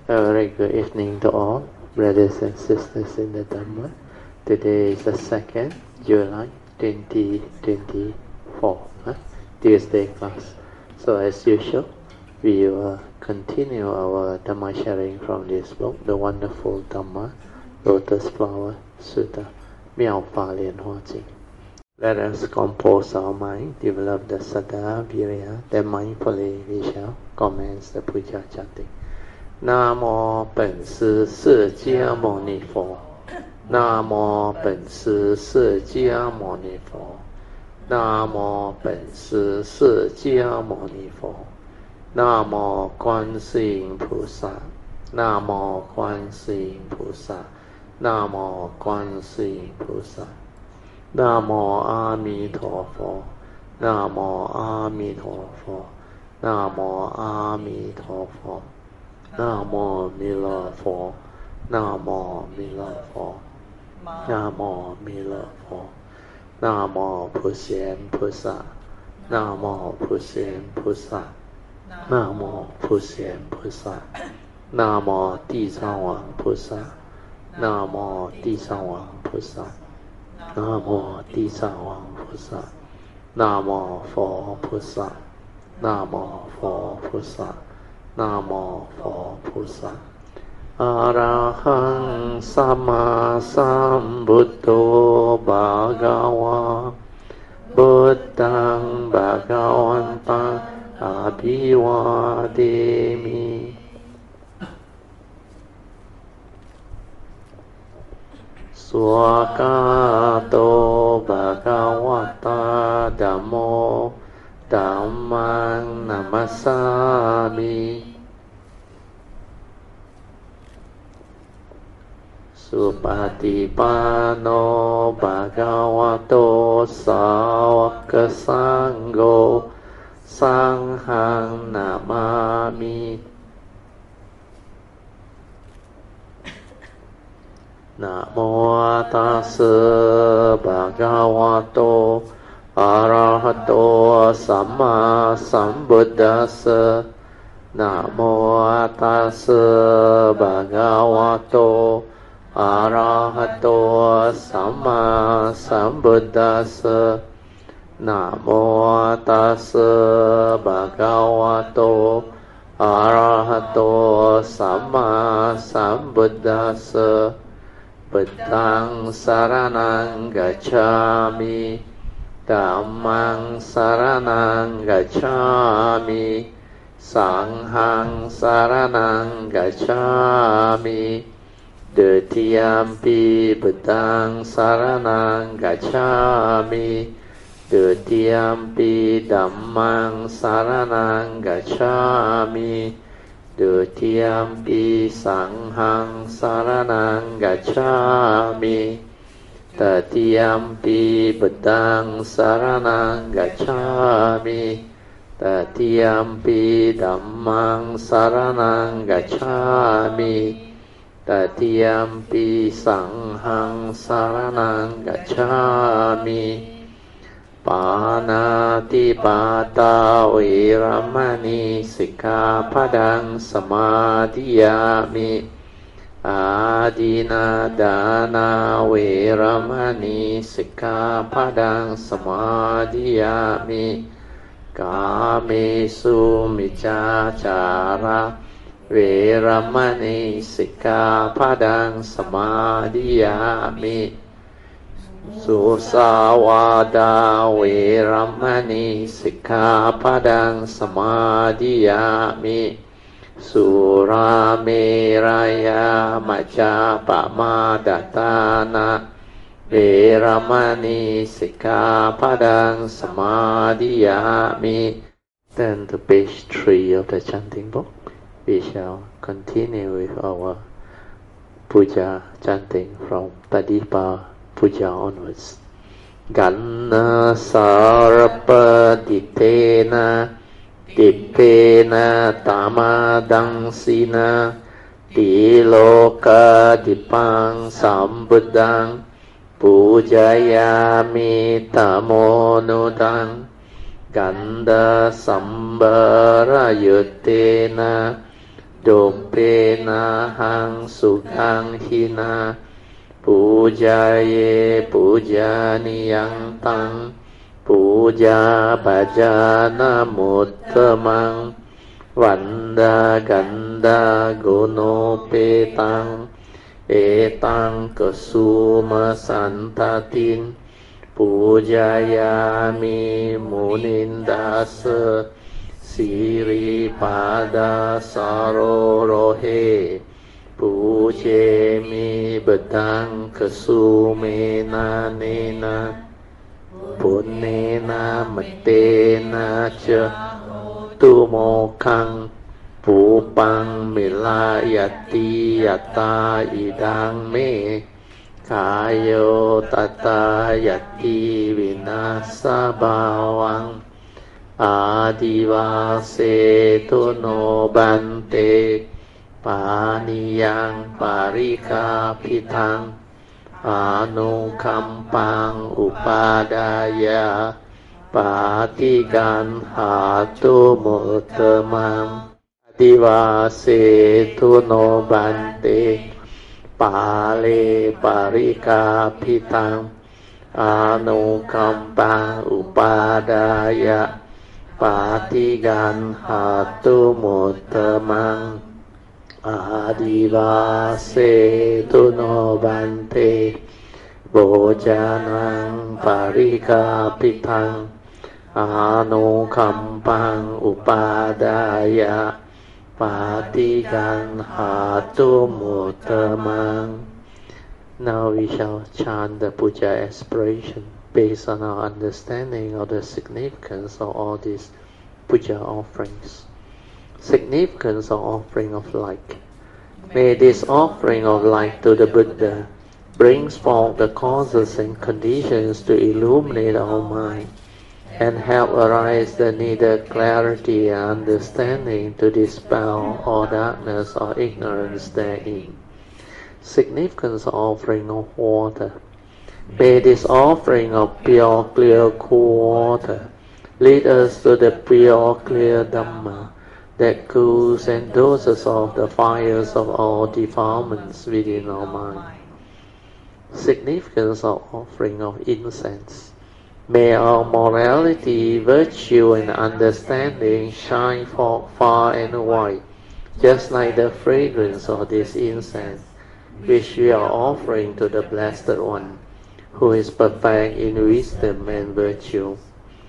A very good evening to all, brothers and sisters in the Dhamma. Today is the 2nd July 2024, Tuesday class. So as usual, we will continue our Dhamma sharing from this book, the wonderful Dhamma, Lotus Flower Sutta, Miao Fa Lian Hua Jing. Let us compose our mind, develop the Saddha, Virya, then mindfully we shall commence the Puja chanting. 南无本师释迦牟尼佛，南无本师释迦牟尼佛，南无本师释迦牟尼佛，南无观世音菩萨，南无观世音菩萨，南无观世音菩萨，南无阿弥陀佛，南无阿弥陀佛，南无阿弥陀佛。南无弥勒佛，南无弥勒佛，南无弥勒佛，南无普贤菩萨，南无普贤菩萨，南无普贤菩萨，南无地藏王菩萨，南无地藏王菩萨，南无地藏王菩萨，南无佛菩萨，南无佛菩萨。นะโมโพพุทธะอะระหังสัมมาสัมพุทโธภะคะวะพุทธังภะคะวันตังอะภิวาเทมิสวากาโตภะคะวะตาธัมโมธัมมังนัมมัสสามิสุปฏิปันโนภะคะวะโตสาวกสังโฆสังฆังนามามินะโมตัสสะภะคะวะโตอะระหะโตสัมมาสัมพุทธัสสะนะโมตัสสะภะคะวะโตอะระหะโตสัมมาสัมพุทธัสสะนะโมตัสสะภะคะวะโตอะระหะโตสัมมาสัมพุทธัสสะพุทธังสรณังกัจฉามิธัมมังสรณังกัจฉามิสังฆังสรณังกัจฉามิDutiyampi Buddhang Saranang Gacchami Dutiyampi Dhammang Saranang Gacchami Dutiyampi Sanghang Saranang Gacchami Tatiyampi Buddhang Saranang Gacchami Tatiyampi Dhammang Saranang Gacchami Tatiyampi Sanghang Saranang Gacchami Panati Pata Viramani Sikkhapadang Samadhiyami Adina Dana Viramani Sikkhapadang Samadhiyami Kamesu Miccācaraเวรมณีสิกขาปดังสมาธิยามิสุสาวาดาเวรมณีสิกขาปดังสมาธิยามิสุราเมรยามัจจาปมาดตานะเวรมณีสิกขาปดังสมาธิยามิ Then to page 3 of the chanting book. We shall continue with our puja chanting from Tadipa puja onwards. Ganna sarapa ditena dipena tamadangsina tiloka dipang sambuddhang pujayami tamonudang ganda sambara yutena โปนะหังสุขังหินาปูจาเยปูจานิยังตังปูจาปัจจานามุตตมังวันดากันดากุโนเปตังเอตังกสุมาสันตตินปูจายามิมุนินดาสสิริปาดาสโรโรเฮปูเชมิบดังกสุเมนาเนนะปุณเนนะมะเตนะเจตุโมคังปูปังมิลายติยตาอิดังเมกายโยตตายติวินาสบาวังอาดิวาเสตุโนบันเตปานิยังปาริกาพิทังอานุคัมปังอุปาดายาปาติกันหาตุมุตตมังอาดิวาเสตุโนบันเตปาเลปาริกาพิทังอานุคัมปังอุปาดายาปาติกันหาตุมุตตมังอาดิวาเสตุโนบันเตโบจานังปาริกาพิทังอานุคัมปังอุปาดายะปาติกันหาตุมุตตมัง Now we shall chant the puja aspiration based on our understanding of the significance of all these puja offerings. Significance of offering of light. May this offering of light to the Buddha brings forth the causes and conditions to illuminate our mind and help arise the needed clarity and understanding to dispel all darkness or ignorance therein. Significance of offering of water. May this offering of pure, clear, cool water lead us to the pure, clear Dhamma that cools and doses off the fires of all defilements within our mind. Significance of offering of incense. May our morality, virtue, and understanding shine forth far and wide, just like the fragrance of this incense, which we are offering to the Blessed One, who is perfect in wisdom and virtue.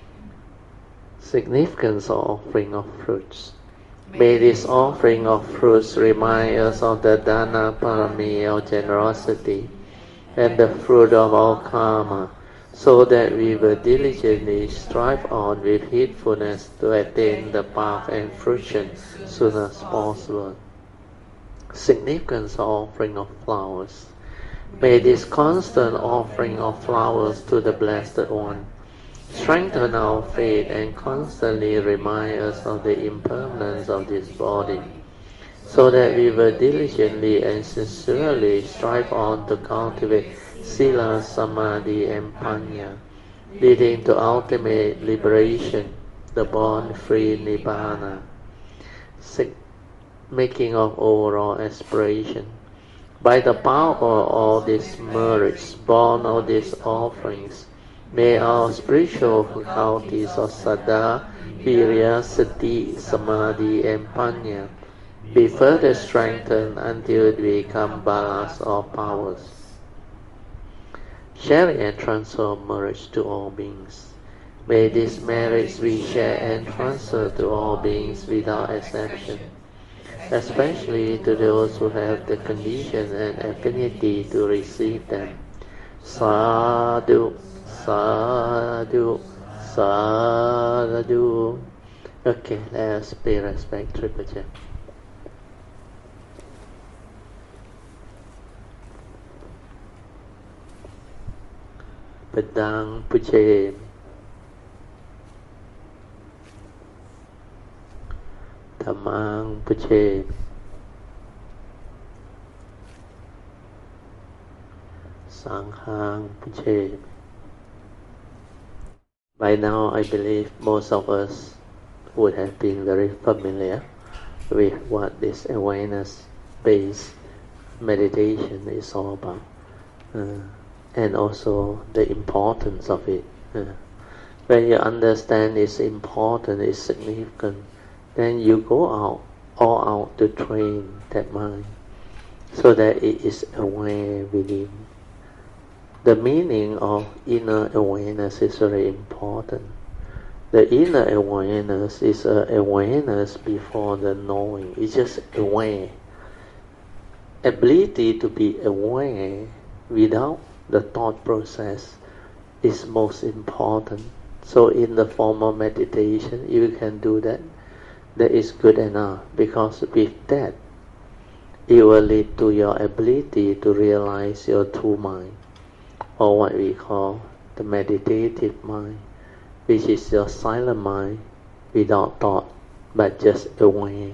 Significance of offering of fruits. May this offering of fruits remind us of the Dana Parami of generosity and the fruit of our karma, so that we will diligently strive on with heedfulness to attain the path and fruition soon as possible. Significance of offering of flowers. May this constant offering of flowers to the Blessed One strengthen our faith and constantly remind us of the impermanence of this body, so that we will diligently and sincerely strive on to cultivate Sila, Samadhi, and Panya, leading to ultimate liberation, the born-free Nibbana. Making of overall aspiration. By the power of all these merits born of these offerings, may our spiritual faculties of Saddha, Virya, Sati, Samadhi, and Panya be further strengthened until we become balas or powers. Sharing and transfer of merits to all beings. May these merits be shared and transferred to all beings without exception, especially to those who have the condition and affinity to receive them. Sadhu, sadhu, sadhu. Okay, let us pay respect to Rinpoche. Padang Puche. Tamang Puche. Sanghang Puche. By now, I believe most of us would have been very familiar with what this awareness-based meditation is all about, and also the importance of it. When you understand it's important, it's significant, then you go all out to train that mind so that it is aware within. The meaning of inner awareness is very important. The inner awareness is an awareness before the knowing. It's just aware. Ability to be aware without the thought process is most important. So in the form of meditation, if you can do that, that is good enough, because with that, it will lead to your ability to realize your true mind, or what we call the meditative mind, which is your silent mind without thought, but just aware.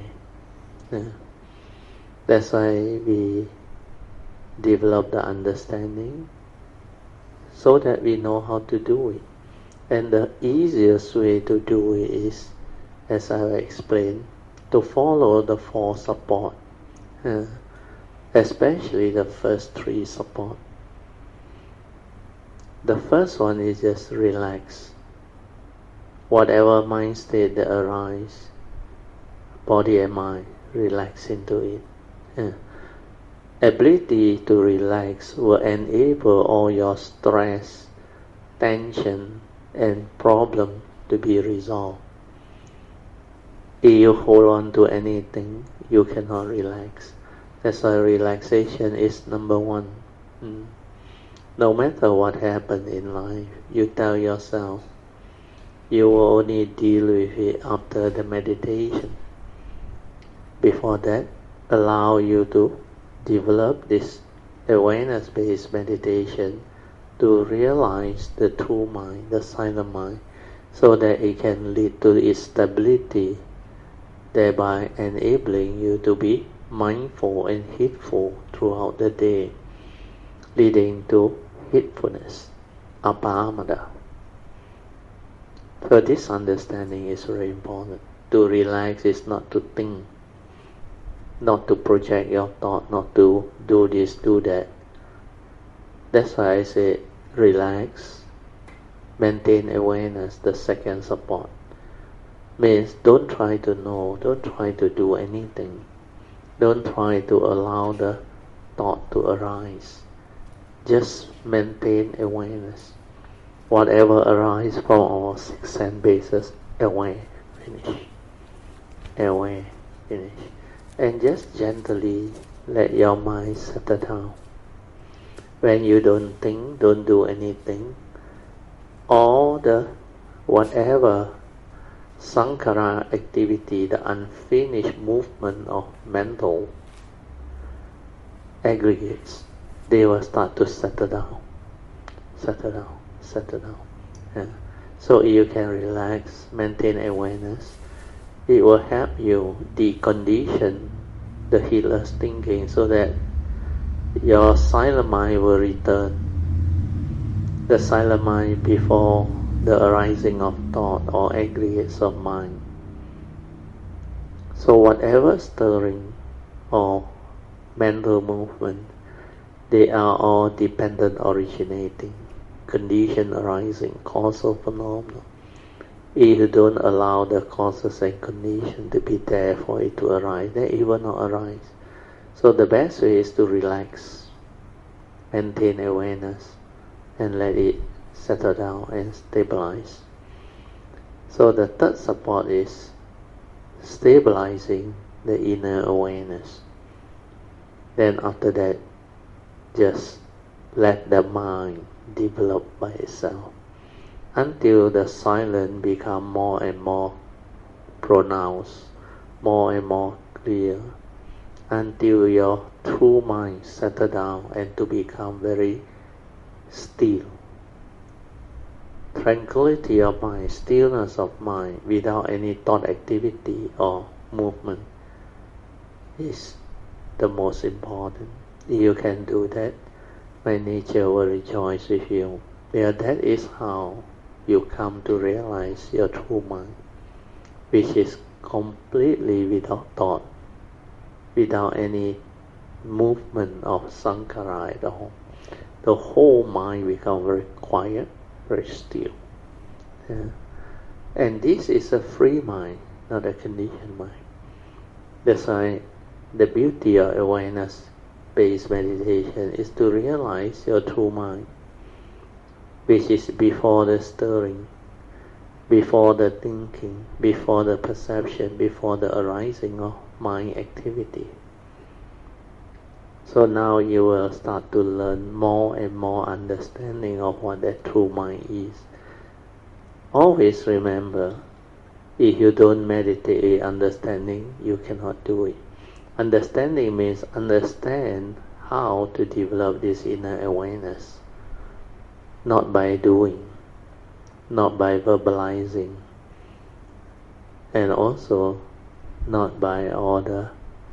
That's why we develop the understanding, so that we know how to do it. And the easiest way to do it is, as I have explained, to follow the 4 support, especially the first 3 support. The first one is just relax. Whatever mind state that arises, body and mind, relax into it. Ability to relax will enable all your stress, tension, and problem to be resolved. If you hold on to anything, you cannot relax. That's why relaxation is number 1. No matter what happens in life, you tell yourself, you will only deal with it after the meditation. Before that, allow you to develop this awareness-based meditation to realize the true mind, the silent mind, so that it can lead to its stability, thereby enabling you to be mindful and heedful throughout the day, leading to heedfulness, apamada. So this understanding is very important. To relax is not to think, not to project your thought, not to do this, do that. That's why I say relax, maintain awareness, the second support. Means don't try to know, don't try to do anything. Don't try to allow the thought to arise. Just maintain awareness. Whatever arises from our 6 sense bases, aware, finish. Aware, finish. And just gently let your mind settle down. When you don't think, don't do anything, all the whatever sankhara activity, the unfinished movement of mental aggregates, they will start to settle down. Yeah. So if you can relax, maintain awareness, it will help you decondition the heedless thinking, so that your silent mind will return. The silent mind before the arising of thought or aggregates of mind. So whatever stirring or mental movement, they are all dependent originating, condition arising, causal phenomena. If you don't allow the causes and condition to be there for it to arise, then it will not arise. So the best way is to relax, maintain awareness, and let it settle down and stabilize. So the third support is stabilizing the inner awareness. Then after that, just let the mind develop by itself until the silence become more and more pronounced, more and more clear, until your true mind settle down and to become very still. Tranquility of mind, stillness of mind without any thought activity or movement is the most important. If you can do that, my nature will rejoice with you. Because that is how you come to realize your true mind, which is completely without thought, without any movement of sankhara at all. The whole mind becomes very quiet, very still. Yeah. And this is a free mind, not a conditioned mind. That's why the beauty of awareness-based meditation is to realize your true mind, which is before the stirring, before the thinking, before the perception, before the arising of mind activity. So now you will start to learn more and more understanding of what that true mind is. Always remember, if you don't meditate understanding, you cannot do it. Understanding means understand how to develop this inner awareness, not by doing, not by verbalizing, and also not by all the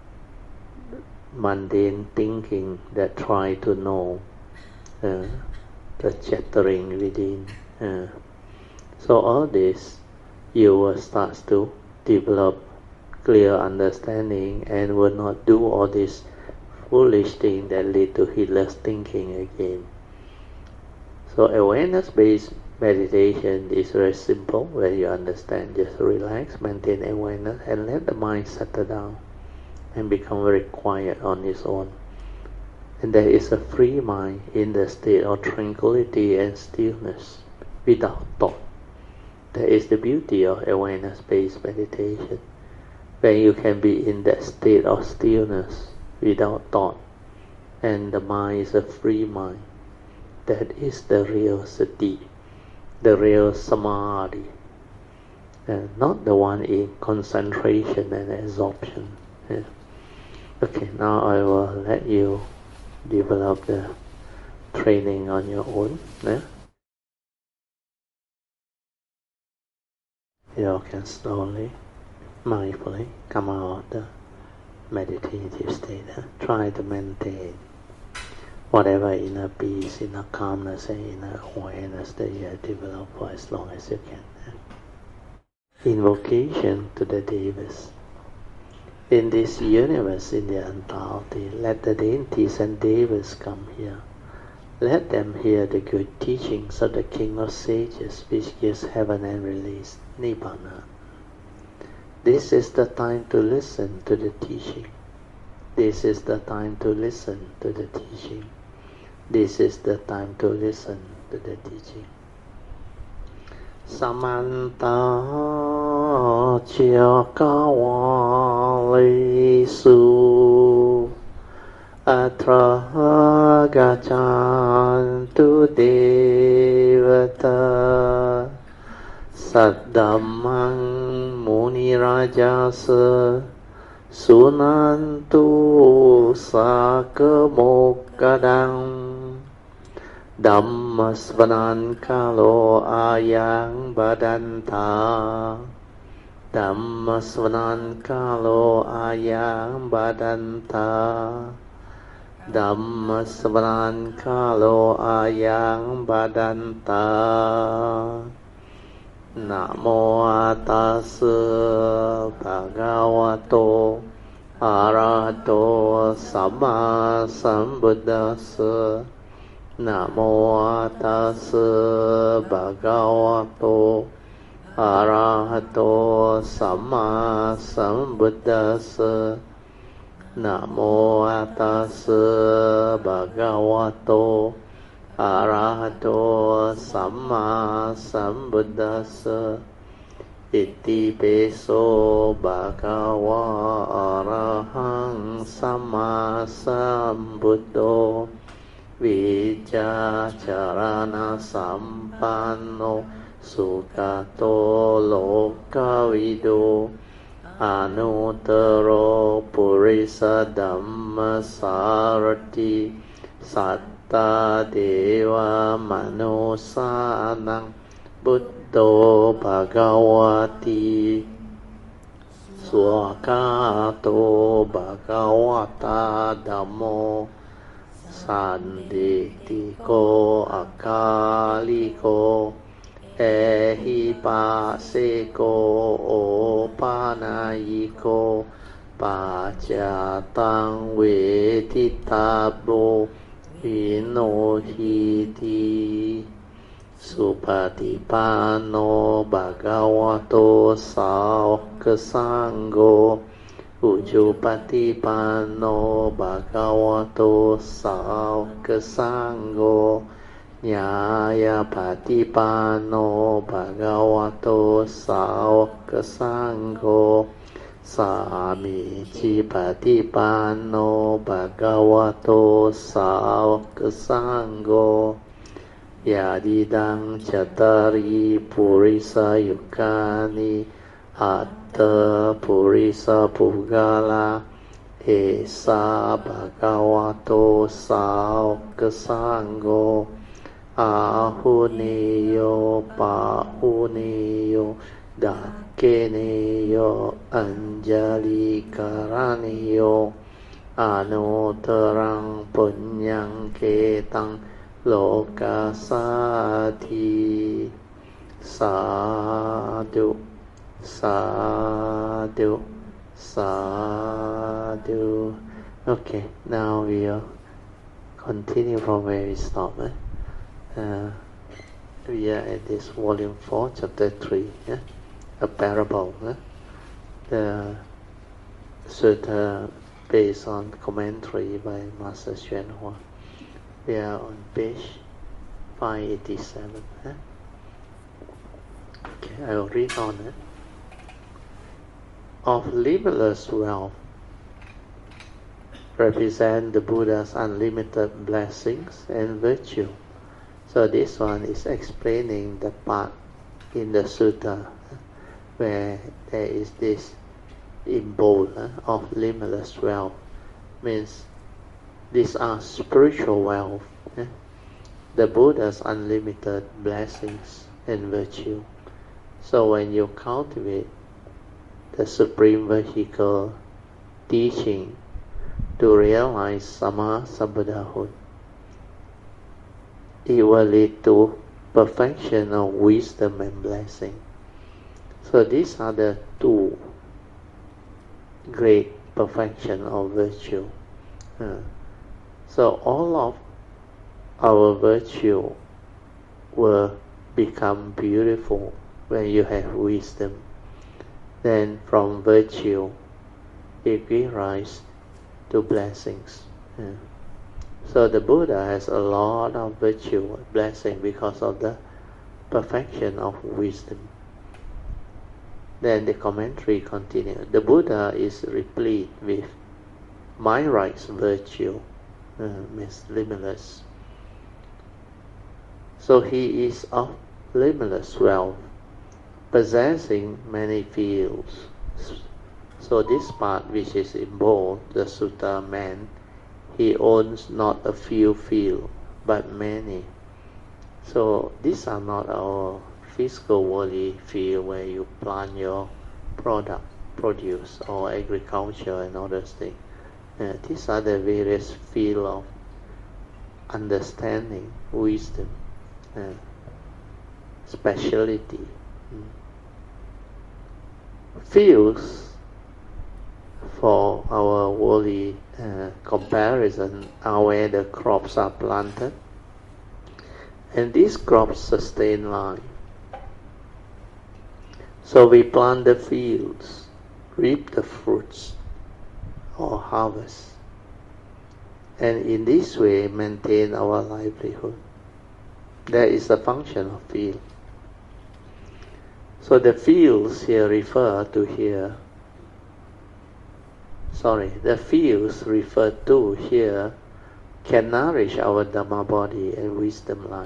mundane thinking that try to know the chattering within. So all this, you will start to develop clear understanding and will not do all these foolish things that lead to heedless thinking again. So awareness-based meditation is very simple when you understand. Just relax, maintain awareness, and let the mind settle down and become very quiet on its own. And there is a free mind in the state of tranquility and stillness without thought. That is the beauty of awareness-based meditation, where you can be in that state of stillness without thought, and the mind is a free mind. That is the real sati, the real samadhi, and not the one in concentration and absorption. Yeah. Okay, now I will let you develop the training on your own. Yeah? You can slowly, mindfully come out of the meditative state. Try to maintain whatever inner peace, inner calmness, and inner awareness that you have developed for as long as you can. Invocation to the Devas. In this universe, in the entirety, let the deities and Devas come here. Let them hear the good teachings of the King of Sages, which gives heaven and release, Nibbana. This is the time to listen to the teaching. This is the time to listen to the teaching. This is the time to listen to the teaching. Samanta Chakawalisu Atra Gachantu Devata Saddhammang Muni Rajasa Sunantu Sakamokadang Dhammasvanan Kalo Ayang Badanta Dhammasvanan Kalo Ayang Badanta Dhammasvanan Kalo Ayang Badanta. Namo Tassa Bhagavato Arahato Samma Sambuddhassa. Namo Tassa Bhagavato Arahato Samma Sambuddhassa. Namo Tassa Bhagavato Arahato Samma Sambuddhassa. Iti peso bhagava arahang samma sambuddho Vijacarana sampanno sukato lokavido Anuttaro purisa dhamma sarati satta deva manusanang Buddho bhagavati swakato bhagavata dhammo Sanditiko akaliko หิปัสเสโกโอปานายิโกปัจจตังเวทิตาโบวิโนหิติสุปฏิปันโนภะคะวะโตสาวกสังโฆอุจุปฏิปันโนภะคะวะโตสาวกสังโฆญาญาปฏิปันโนภะคะวะโตสาวกสังโฆสามีจิปฏิปันโนภะคะวะโตสาวกสังโฆยาดิดังจัตตาริปุริสายุคานิอัตตปุริสปุกาลาเอสาภะคะวะโตสาวกสังโฆอาหุเนโยปะหุเนโยดักเกเนโยอัญจาลิการะเนโยอนุตรังปุญญังเกตังโลกาสาธิสาธุสาธุสาธุ Okay, now we'll continue from where we stopped. We are at this volume 4, chapter 3, a parable. The sutta based on commentary by Master Xuan Hua. We are on page 587. Okay, I will read on it. Of limitless wealth represent the Buddha's unlimited blessings and virtue. So this one is explaining the part in the sutta where there is this symbol of limitless wealth. Means these are spiritual wealth, the Buddha's unlimited blessings and virtue. So when you cultivate the supreme vehicle teaching to realize Sama Sambuddhahood, it will lead to perfection of wisdom and blessing. So these are the two great perfection of virtue. So all of our virtue will become beautiful when you have wisdom. Then from virtue it gives rise to blessings. So the Buddha has a lot of virtue, blessing because of the perfection of wisdom. Then the commentary continues. The Buddha is replete with mind rights virtue, means limitless. So he is of limitless wealth, possessing many fields. So this part which is in bold, the sutta meant, he owns not a few fields, but many. So these are not our physical worldly field where you plant your produce or agriculture and other things. These are the various fields of understanding, wisdom, speciality. Fields for our worldly comparison are where the crops are planted, and these crops sustain life. So we plant the fields, reap the fruits or harvest, and in this way maintain our livelihood. That is the function of field. So the fields here refer to here. The fields referred to here can nourish our Dhamma body and wisdom life.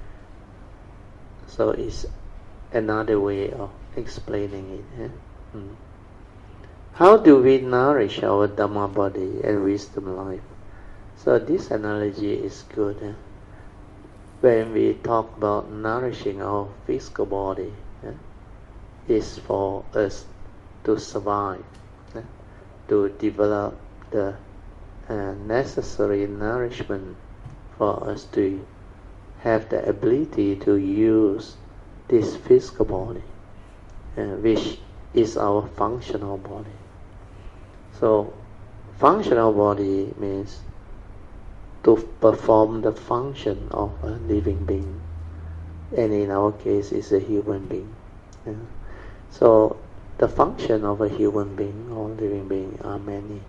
So it's another way of explaining it. How do we nourish our Dhamma body and wisdom life? So this analogy is good. When we talk about nourishing our physical body, is for us to survive, to develop the necessary nourishment for us to have the ability to use this physical body, which is our functional body. So, functional body means to perform the function of a living being, and in our case is a human being. So the function of a human being or living being are many.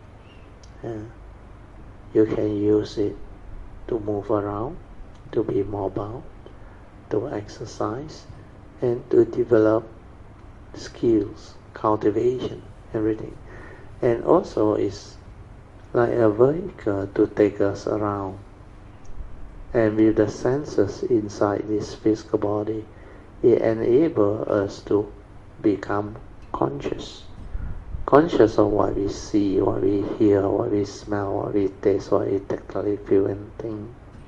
You can use it to move around, to be mobile, to exercise, and to develop skills, cultivation, everything. And also is like a vehicle to take us around. And with the senses inside this physical body, it enables us to become conscious. Conscious of what we see, what we hear, what we smell, what we taste, what we tactily feel and think.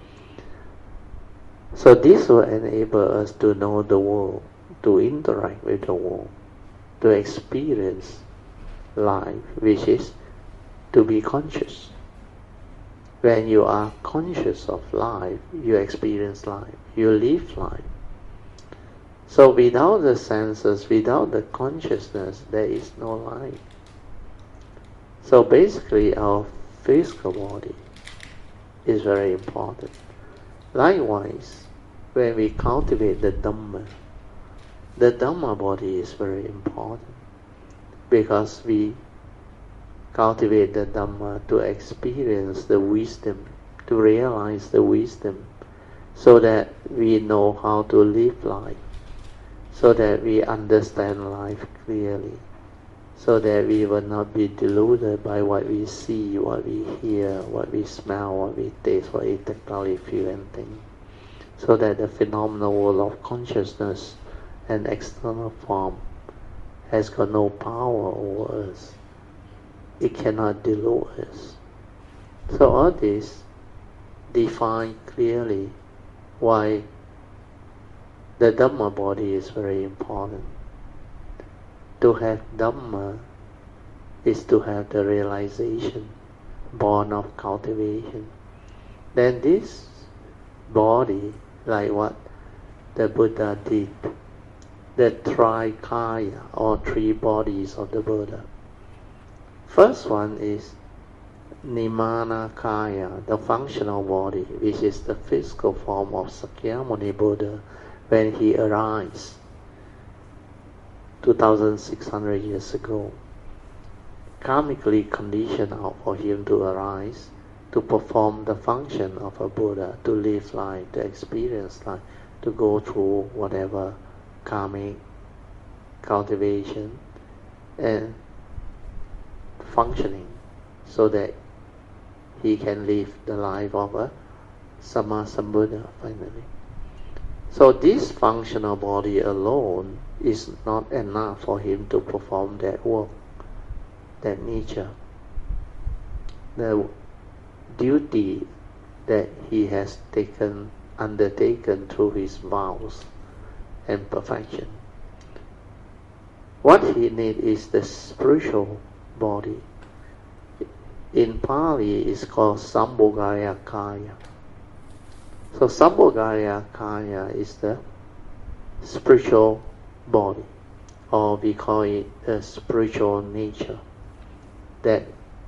So this will enable us to know the world, to interact with the world, to experience life, which is to be conscious. When you are conscious of life, you experience life, you live life. So without the senses, without the consciousness, there is no life. So basically our physical body is very important. Likewise, when we cultivate the Dhamma body is very important, because we cultivate the Dhamma to experience the wisdom, to realize the wisdom, so that we know how to live life, so that we understand life clearly, so that we will not be deluded by what we see, what we hear, what we smell, what we taste, what we tactily feel and think, so that the phenomenal world of consciousness and external form has got no power over us. It cannot delude us. So all this define clearly why the Dhamma body is very important. To have Dhamma is to have the realization, born of cultivation. Then this body, like what the Buddha did, the Trikaya, or three bodies of the Buddha. First one is Nimanakaya, the functional body, which is the physical form of Sakyamuni Buddha when he arose 2,600 years ago. Karmically conditioned out for him to arise, to perform the function of a Buddha, to live life, to experience life, to go through whatever karmic cultivation and functioning, so that he can live the life of a Sammasambuddha finally. So this functional body alone is not enough for him to perform that work, that nature, the duty that he has undertaken through his vows and perfection. What he needs is the spiritual body. In Pali it's called Sambhogaya Kaya. So Sambhogaya Kaya is the spiritual body, or we call it a spiritual nature that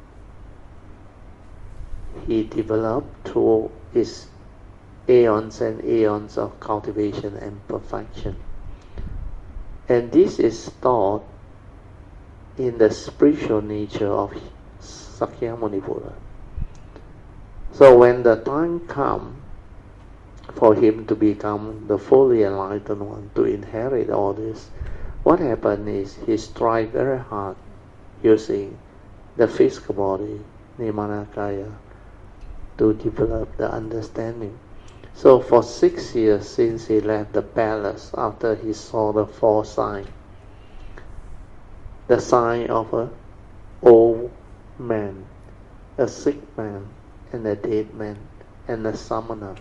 he developed through his aeons and aeons of cultivation and perfection. And this is taught in the spiritual nature of Sakyamuni Buddha. So when the time comes for him to become the fully enlightened one, to inherit all this, what happened is he strives very hard using the physical body, Nimanakaya, to develop the understanding. So for 6 years since he left the palace, after he saw the four signs, the sign of an old man, a sick man, and a dead man, and a summoner,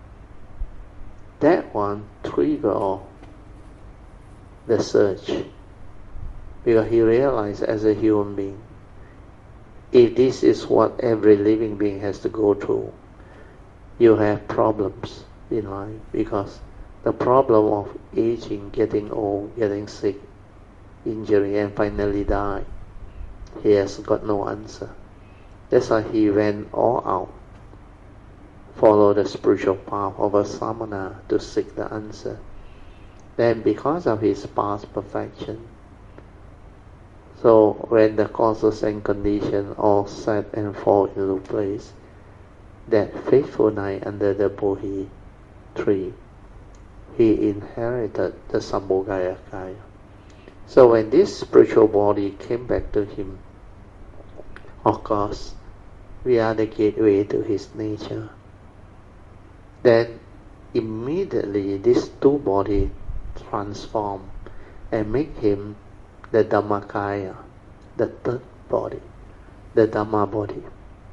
that one triggered the search, because he realized as a human being, if this is what every living being has to go through, you have problems in life, because the problem of aging, getting old, getting sick, injury, and finally die, he has got no answer. That's why he went all out, follow the spiritual path of a samana to seek the answer. Then because of his past perfection, so when the causes and conditions all set and fall into place, that fateful night under the Bodhi tree, he inherited the Sambhogaya Kaya. So when this spiritual body came back to him, of course, we are the gateway to his nature. Then immediately these two bodies transform and make him the Dhammakaya, the third body, the Dhamma body.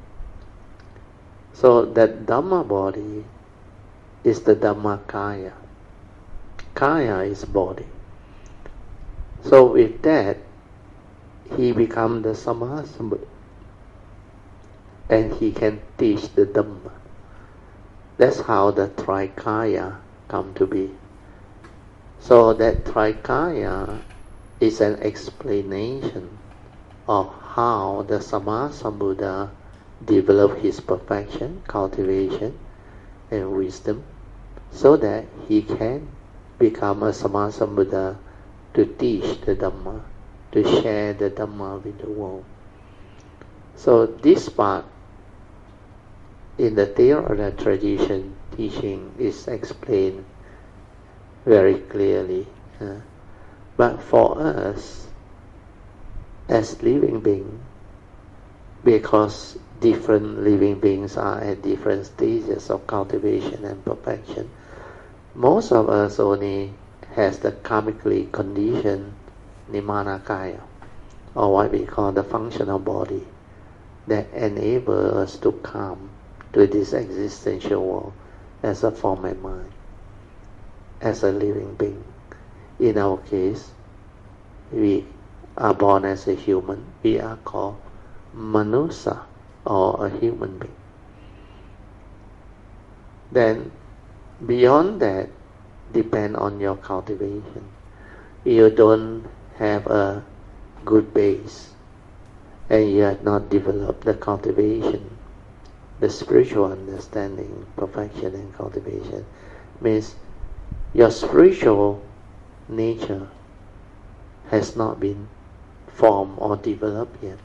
So that Dhamma body is the Dhammakaya. Kaya is body. So with that, he becomes the Sammasambuddha, and he can teach the Dhamma. That's how the Trikaya come to be. So that Trikaya is an explanation of how the Sammasambuddha developed his perfection, cultivation, and wisdom, so that he can become a Sammasambuddha to teach the Dhamma, to share the Dhamma with the world. So this part in the Theravada tradition teaching is explained very clearly. But for us, as living beings, because different living beings are at different stages of cultivation and perfection, most of us only has the karmically conditioned Nimanakaya, or what we call the functional body, that enable us to come to this existential world as a form of mind, as a living being. In our case, we are born as a human. We are called Manusa, or a human being. Then, beyond that, depend on your cultivation. You don't have a good base, and you have not developed the cultivation, the spiritual understanding, perfection and cultivation, means your spiritual nature has not been formed or developed yet.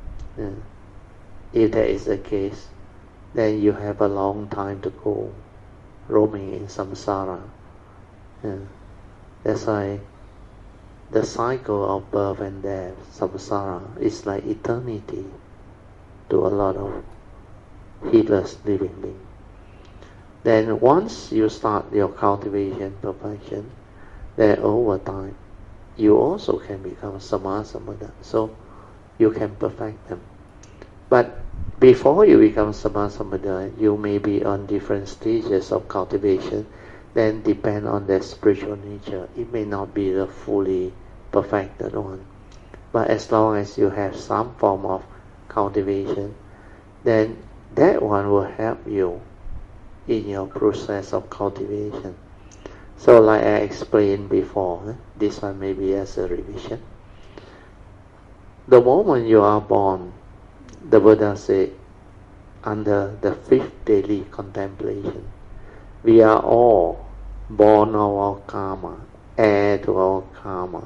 If that is the case, then you have a long time to go roaming in samsara. That's why the cycle of birth and death, samsara, is like eternity to a lot of heedless living beings. Then once you start your cultivation, perfection, then over time, you also can become Sammasambuddha, so you can perfect them. But before you become Sammasambuddha, you may be on different stages of cultivation, then depend on their spiritual nature. It may not be the fully perfected one. But as long as you have some form of cultivation, then that one will help you in your process of cultivation. So like I explained before, this one may be as a revision. The moment you are born, the Buddha said, under the fifth daily contemplation, we are all born of our karma, heir to our karma,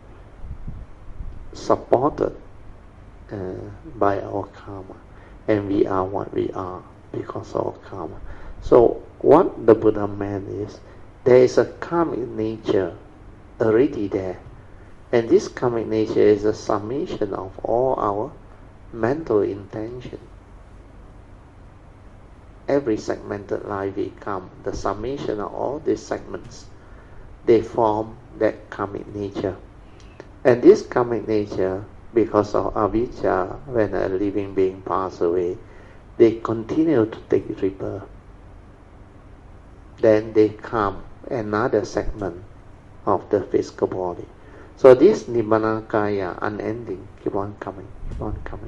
supported by our karma, and we are what we are because of our karma. So what the Buddha meant is, there is a karmic nature already there, and this karmic nature is a summation of all our mental intention. Every segmented life we come, the summation of all these segments, they form that karmic nature. And this karmic nature, because of avijja, when a living being passes away, they continue to take rebirth. Then they come another segment of the physical body. So this Nibbana-kaya, unending, keep on coming, keep on coming.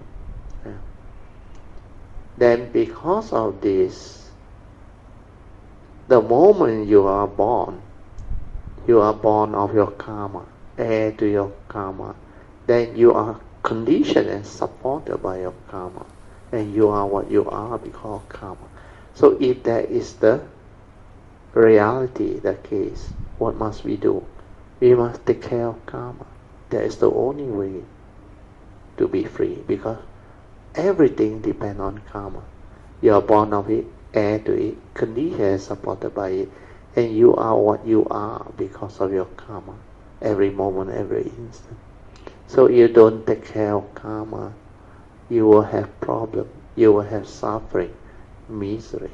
Then because of this, the moment you are born, You are born of your karma, heir to your karma. Then you are conditioned and supported by your karma. And you are what you are because of karma. So if that is the reality, the case, what must we do? We must take care of karma. That is the only way to be free, because everything depends on karma. You are born of it, heir to it, conditioned and supported by it, and you are what you are because of your karma, every moment, every instant. So if you don't take care of karma, you will have problem, you will have suffering, misery.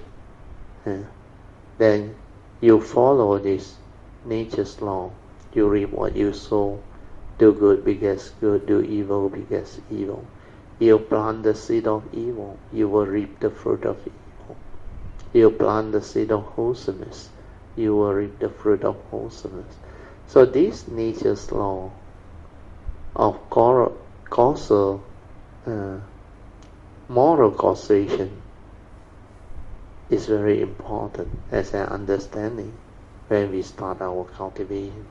Then you follow this nature's law. You reap what you sow. Do good begets good, do evil begets evil. You plant the seed of evil, you will reap the fruit of evil. You plant the seed of wholesomeness, you will reap the fruit of wholesomeness. So this nature's law of causal, moral causation is very important as an understanding when we start our cultivation.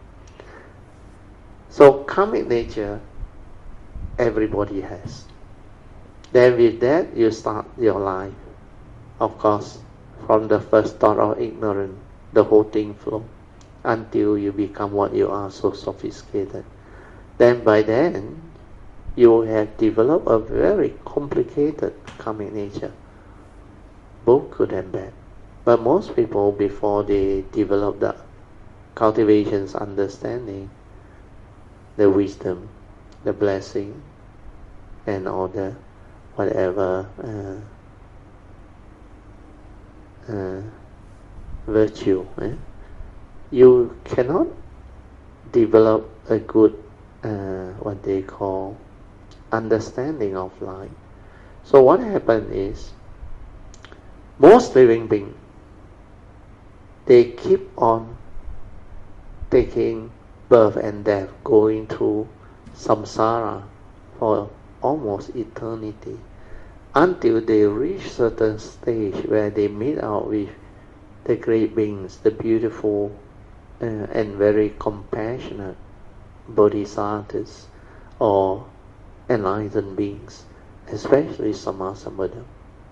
So karmic nature, everybody has. Then with that, you start your life. Of course, from the first thought of ignorance, the whole thing flows until you become what you are, so sophisticated. Then by then, you have developed a very complicated karmic nature, both good and bad. But most people, before they develop the cultivation's understanding, the wisdom, the blessing, and all the whatever virtue, you cannot develop a good what they call understanding of life. So what happens is, most living beings, they keep on taking birth and death, going through samsara for almost eternity, until they reach certain stage where they meet out with the great beings, the beautiful and very compassionate bodhisattvas or enlightened beings, especially Sammasambuddha.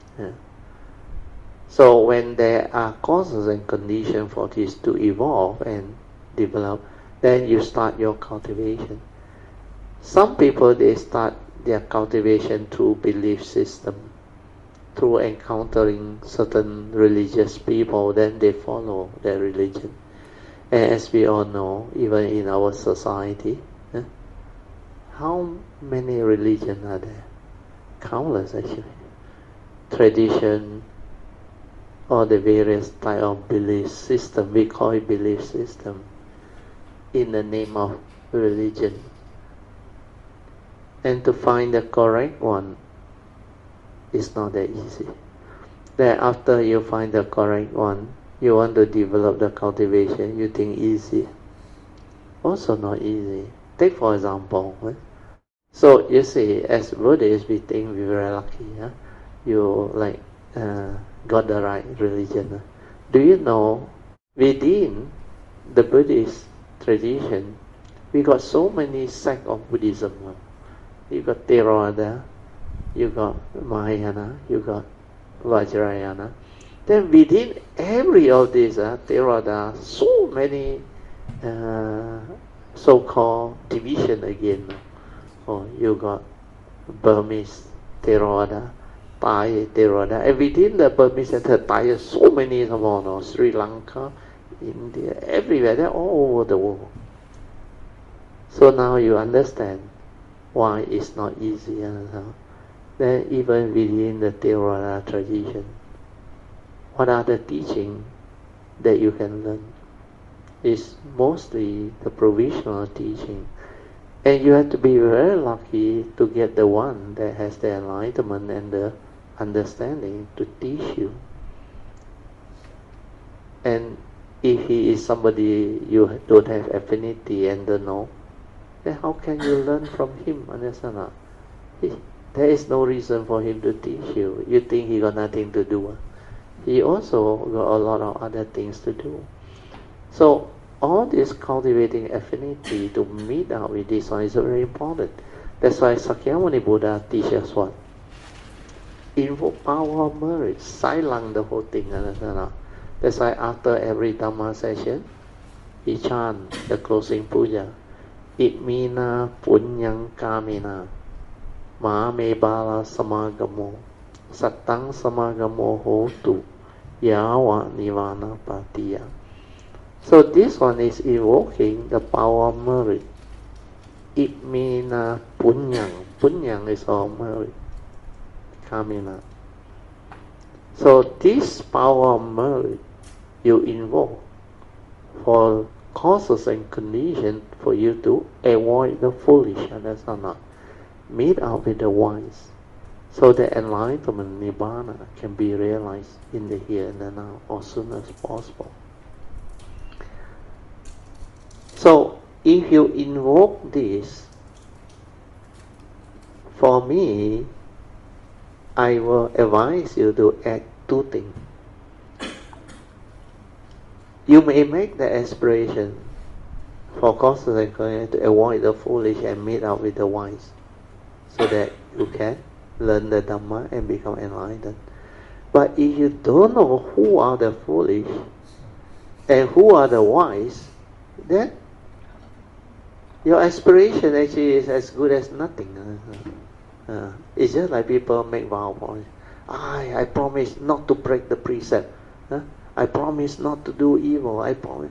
So when there are causes and conditions for this to evolve and develop, then you start your cultivation. Some people, they start their cultivation through belief system, through encountering certain religious people, then they follow their religion. And as we all know, even in our society, how many religions are there? Countless, actually. Tradition, or the various type of belief system, we call it belief system, in the name of religion. And to find the correct one is not that easy. Then after you find the correct one, you want to develop the cultivation, you think easy. Also not easy. Take for example, so you see, as Buddhists, we think we're very lucky. You like got the right religion. Do you know, within the Buddhist tradition, we got so many sects of Buddhism. You got Theravada, you got Mahayana, you got Vajrayana. Then within every of these Theravada, so many so-called division again. You got Burmese Theravada, Thai Theravada, and within the Burmese and Thai, so many more, Sri Lanka, India, everywhere, they're all over the world. So now you understand why it's not easy. Then even within the Theravada tradition, what are the teachings that you can learn? It's mostly the provisional teaching. And you have to be very lucky to get the one that has the enlightenment and the understanding to teach you. And if he is somebody you don't have affinity and don't know, then how can you learn from him? Understand? There is no reason for him to teach you. You think he got nothing to do. He also got a lot of other things to do. So all this cultivating affinity to meet out with this one is very important. That's why Sakyamuni Buddha teaches what? Invoke power of merit, silence the whole thing. That's why after every Dhamma session, he chant the closing puja. Itmina punyang kamina, ma me bala samagamo, satang samagamo hotu, yawa nivana patiya. So this one is evoking the power of merit. Itmina punyang. Punyang is all merit. Kamina. So this power of merit you invoke for causes and conditions for you to avoid the foolish, understand? Meet out with the wise, so that enlightenment, nibbana, can be realized in the here and the now as soon as possible. So if you invoke this, for me, I will advise you to add two things. You may make the aspiration for causes and conditions to avoid the foolish and meet up with the wise, so that you can learn the Dhamma and become enlightened. But if you don't know who are the foolish and who are the wise, then your aspiration actually is as good as nothing. It's just like people make vow. I promise not to break the precept. I promise not to do evil. I promise.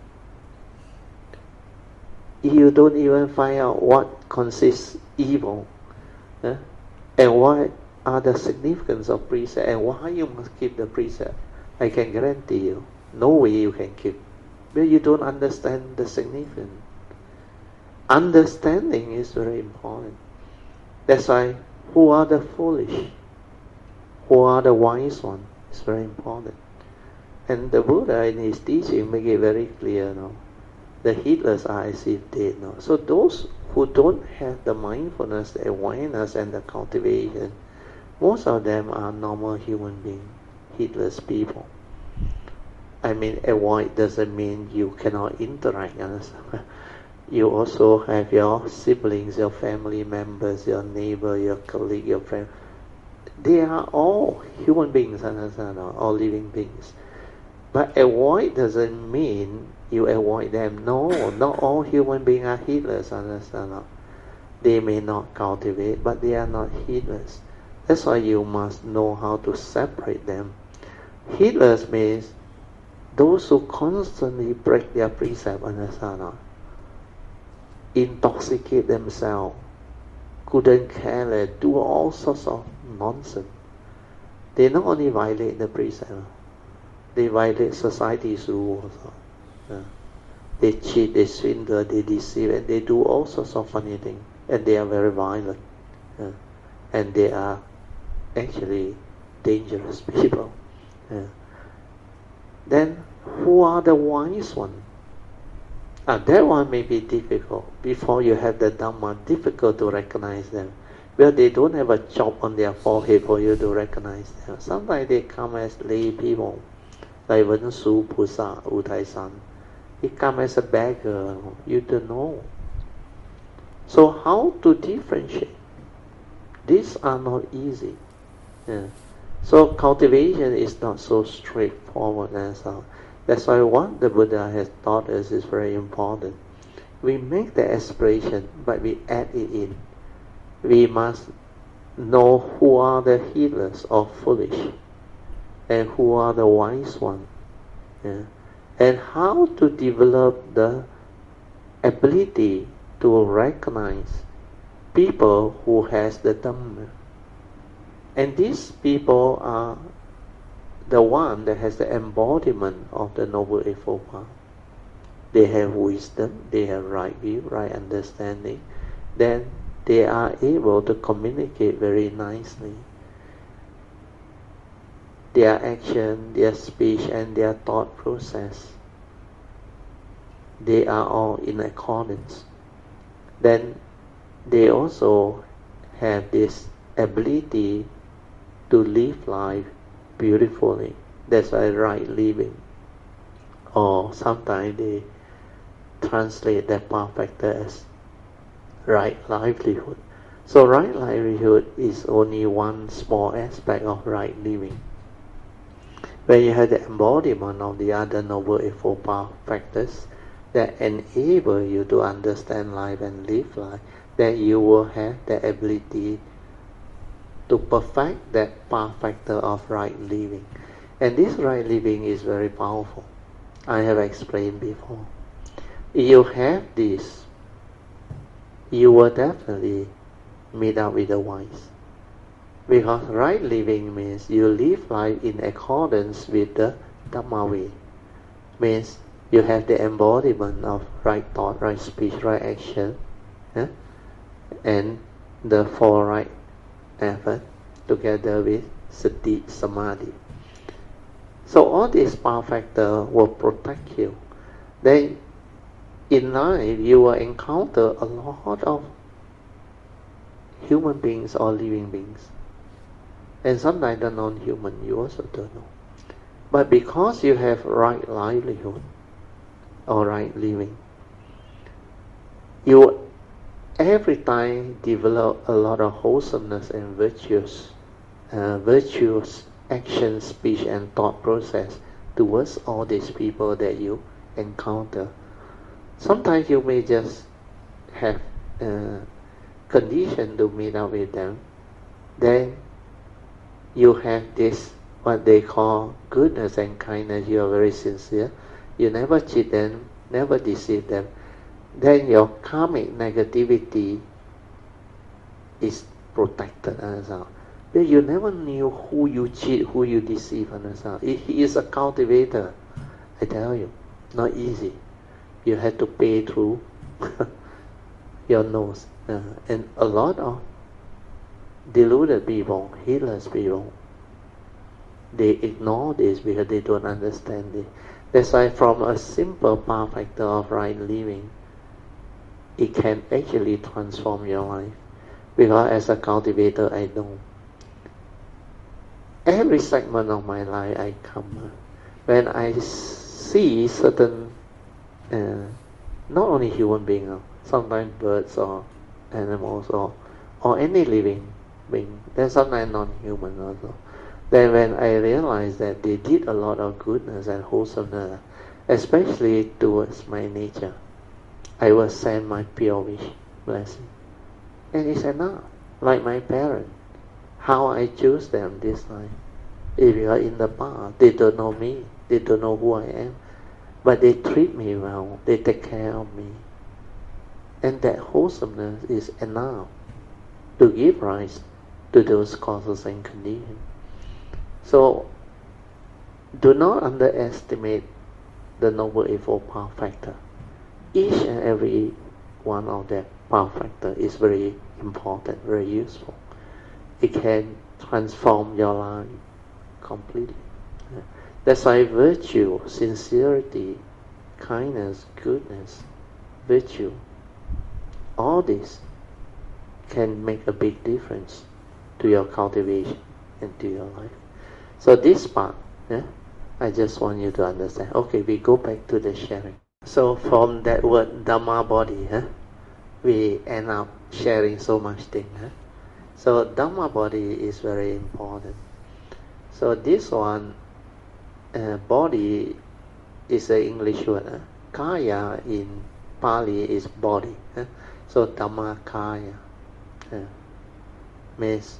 You don't even find out what consists evil, and what are the significance of precept, and why you must keep the precept. I can guarantee you, no way you can keep, but you don't understand the significance. Understanding is very important. That's why, who are the foolish? Who are the wise ones? It's very important. And the Buddha in his teaching make it very clear, the heedless are as if dead. So those who don't have the mindfulness, the awareness and the cultivation, most of them are normal human beings, heedless people. I mean, avoid doesn't mean you cannot interact. You also have your siblings, your family members, your neighbor, your colleague, your friend. They are all human beings, all living beings. But avoid doesn't mean you avoid them. No, not all human beings are heedless, understand? They may not cultivate, but they are not heedless. That's why you must know how to separate them. Heedless means those who constantly break their precept, understand? Intoxicate themselves, couldn't care less, do all sorts of nonsense. They not only violate the precept, they violate society's rules. They cheat, they swindle, they deceive, and they do all sorts of funny things. And they are very violent. And they are actually dangerous people. Then, who are the wise ones? That one may be difficult. Before you have the Dhamma, difficult to recognize them. Well, they don't have a chop on their forehead for you to recognize them. Sometimes they come as lay people, like Wen Su Pusa, U Tai San. He come as a beggar. You don't know. So how to differentiate? These are not easy. So cultivation is not so straightforward as that's why what the Buddha has taught us is very important. We make the aspiration, but we add it in. We must know who are the heedless or foolish, and who are the wise ones, and how to develop the ability to recognize people who has the Dhamma. And these people are the one that has the embodiment of the Noble Eightfold Path. They have wisdom, they have right view, right understanding. Then they are able to communicate very nicely. Their action, their speech, and their thought process, they are all in accordance. Then they also have this ability to live life beautifully. That's why right living. Or sometimes they translate that power factor as right livelihood. So right livelihood is only one small aspect of right living. When you have the embodiment of the other Noble Eightfold Path factors that enable you to understand life and live life, then you will have the ability to perfect that path factor of right living. And this right living is very powerful. I have explained before. If you have this, you will definitely meet up with the wise. Because right living means you live life in accordance with the Dhamma way. Means you have the embodiment of right thought, right speech, right action, and the four right effort together with Sati Samadhi. So all these power factors will protect you. Then in life you will encounter a lot of human beings or living beings. And sometimes the non-human you also don't know. But because you have right livelihood or right living, you every time develop a lot of wholesomeness and virtuous action, speech and thought process towards all these people that you encounter. Sometimes you may just have condition to meet up with them. Then you have this, what they call goodness and kindness. You are very sincere. You never cheat them, never deceive them. Then your karmic negativity is protected as well. But you never knew who you cheat, who you deceive as well. He is a cultivator. I tell you, not easy. You have to pay through your nose. And a lot of deluded people, heedless people, they ignore this because they don't understand it. That's why from a simple path factor of right living, it can actually transform your life. Because as a cultivator, I know every segment of my life I come, when I see certain, not only human beings, sometimes birds or animals or any living being, then sometimes non-human also. Then when I realized that they did a lot of goodness and wholesomeness, especially towards my nature, I will send my pure wish blessing. And it's enough. Like my parents, how I choose them this time. If you are in the past, they don't know me, they don't know who I am, but they treat me well, they take care of me. And that wholesomeness is enough to give rise to those causes and conditions. So, do not underestimate the Noble Eightfold Path factor. Each and every one of that path factor is very important, very useful. It can transform your life completely. That's why virtue, sincerity, kindness, goodness, virtue, all this can make a big difference to your cultivation and to your life. So this part, I just want you to understand. Okay, we go back to the sharing. So from that word Dhamma body, we end up sharing so much thing. So Dhamma body is very important. So this one, body is an English word. Kaya in Pali is body. So Dhamma Kaya means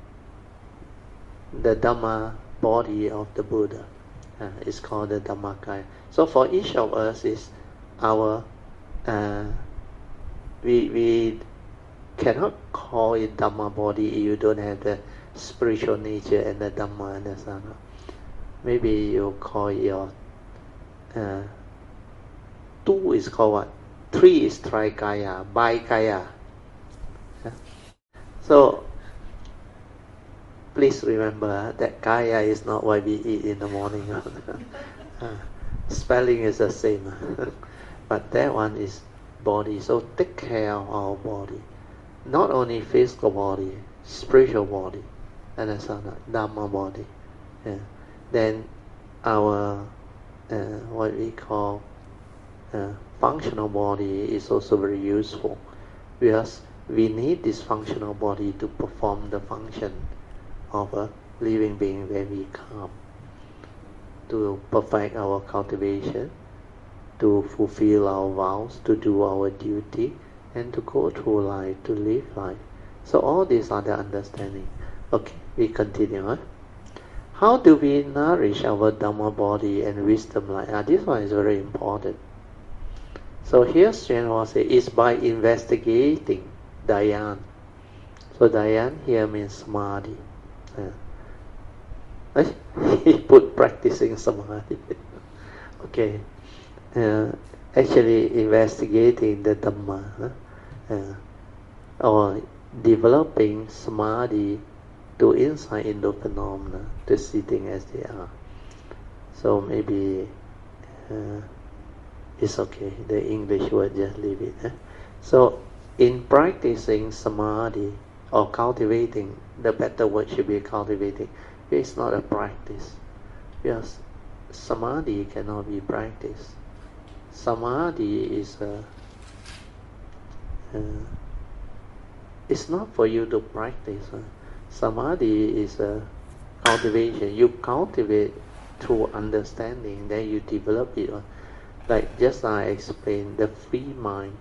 the Dhamma body of the Buddha. It's called the Dhammakaya. So for each of us is our, we cannot call it Dhamma body if you don't have the spiritual nature and the Dhamma and the Sangha. Maybe you call your, 2 is called what? 3 is Trikaya, Baikaya. So please remember that kaya is not what we eat in the morning. Spelling is the same. But that one is body. So take care of our body. Not only physical body, spiritual body, and Dhamma body. Then our, what we call functional body is also very useful, because we need this functional body to perform the function of a living being when we come, to perfect our cultivation, to fulfill our vows, to do our duty, and to go through life, to live life. So all these are the understanding. Okay, we continue. How do we nourish our Dhamma body and wisdom life? This one is very important. So here Shenhua says, is by investigating Dhyan. So Dhyan here means Samadhi. He put practicing Samadhi. Okay. Actually investigating the Dhamma, or developing Samadhi to insight into phenomena, to see things as they are. So maybe it's okay, the English word, just leave it. So in practicing Samadhi, or cultivating, the better word should be cultivating. It's not a practice, because Samadhi cannot be practiced. Samadhi is it's not for you to practice. Samadhi is a cultivation. You cultivate through understanding, then you develop it. Like just I explained, the free mind,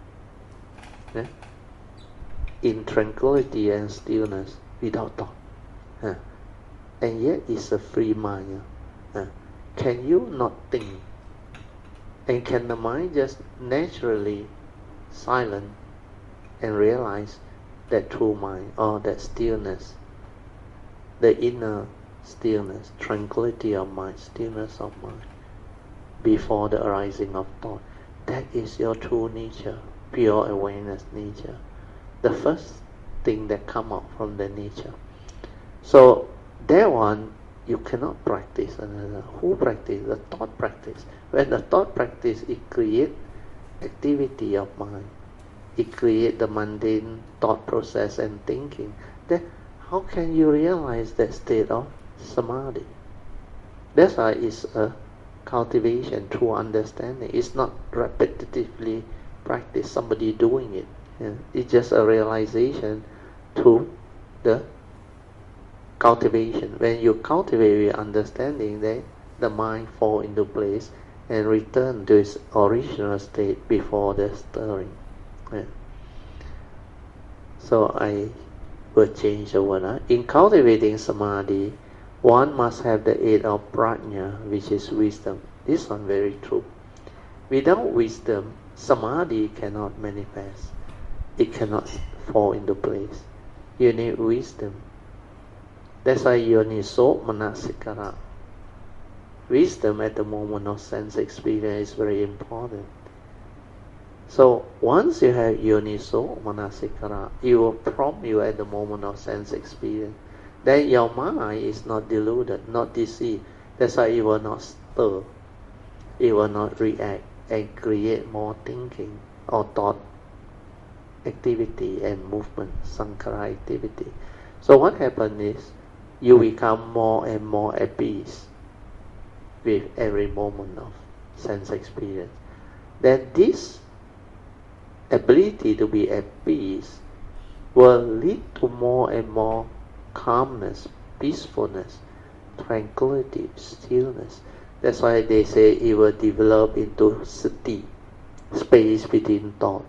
in tranquility and stillness, without thought, and yet it's a free mind. Can you not think? And can the mind just naturally silent and realize that true mind, or that stillness, the inner stillness, tranquility of mind, stillness of mind, before the arising of thought? That is your true nature, pure awareness nature, the first thing that come out from the nature. So that one you cannot practice another. Who practice? The thought practice. When the thought practice, it create activity of mind. It create the mundane thought process and thinking. Then how can you realize that state of Samadhi? That's why it's a cultivation through understanding. It's not repetitively practice, somebody doing it. It's just a realization through the cultivation. When you cultivate with understanding, then the mind fall into place and return to its original state before the stirring. So I will change the word. In cultivating Samadhi, one must have the aid of prajna, which is wisdom. This one very true. Without wisdom, Samadhi cannot manifest. It cannot fall into place. You need wisdom. That's why yoniso manasikara. Wisdom at the moment of sense experience is very important. So once you have yoniso manasikara, it will prompt you at the moment of sense experience. Then your mind is not deluded, not deceived. That's why it will not stir. It will not react and create more thinking or thought activity and movement, sankhara activity. So what happens is, you become more and more at peace with every moment of sense experience. Then this ability to be at peace will lead to more and more calmness, peacefulness, tranquility, stillness. That's why they say it will develop into sati, space between thought,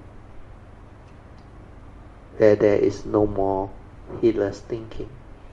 where there is no more heedless thinking.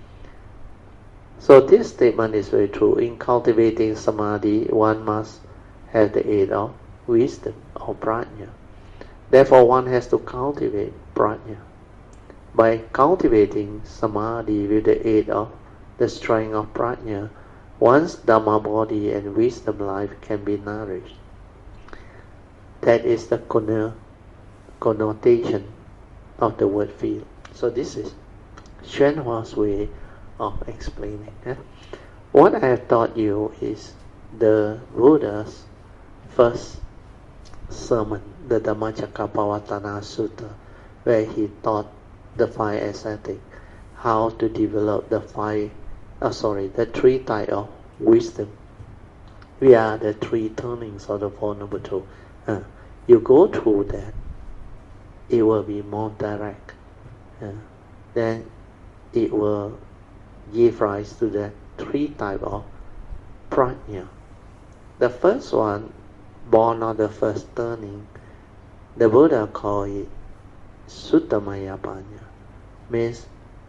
So this statement is very true. In cultivating Samadhi, one must have the aid of wisdom or prajna. Therefore, one has to cultivate prajna. By cultivating Samadhi with the aid of the strength of prajna, one's Dhamma body and wisdom life can be nourished. That is the connotation of the word field. So this is Shenhua's way of explaining. What I have taught you is the Buddha's first sermon, the Dhammacakkappavattana Sutta, where he taught the five ascetics how to develop the three types of wisdom. We are the three turnings of the Four Noble Truths. You go through that, it will be more direct. Then it will give rise to the three type of prajna. The first one, born of the first turning, the Buddha called it Suttamaya Panya. Means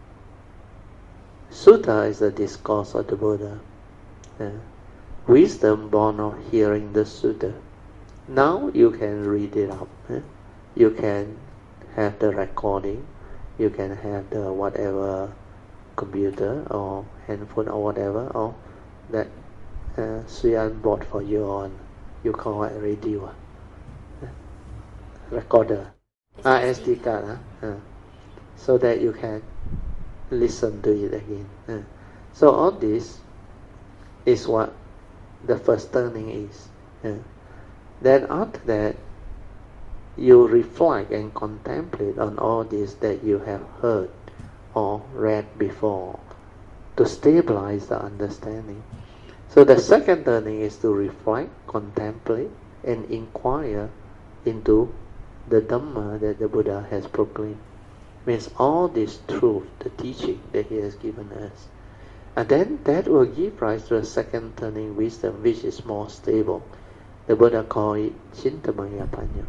Sutta is the discourse of the Buddha. Wisdom born of hearing the Sutta. Now you can read it up. You can have the recording. You can have the whatever computer or handphone or whatever, or that Suyan bought for you on, you call it radio, recorder, SD card, so that you can listen to it again. So all this is what the first turning is. Then after that, you reflect and contemplate on all this that you have heard or read before to stabilize the understanding. So the second turning is to reflect, contemplate, and inquire into the Dhamma that the Buddha has proclaimed. Means all this truth, the teaching that he has given us. And then that will give rise to a second turning wisdom, which is more stable. The Buddha called it Chintamaya Panya.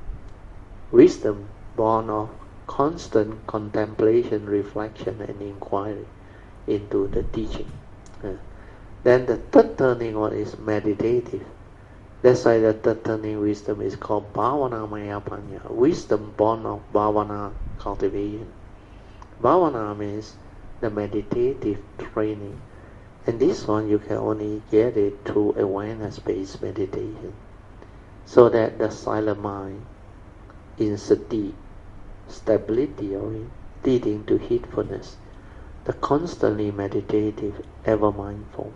Wisdom born of constant contemplation, reflection, and inquiry into the teaching. Then the third turning one is meditative. That's why the third turning wisdom is called Bhavanamaya Panya. Wisdom born of Bhavana cultivation. Bhavana means the meditative training. And this one you can only get it through awareness-based meditation. So that the silent mind in sati, stability of it, leading to heedfulness, the constantly meditative, ever mindful.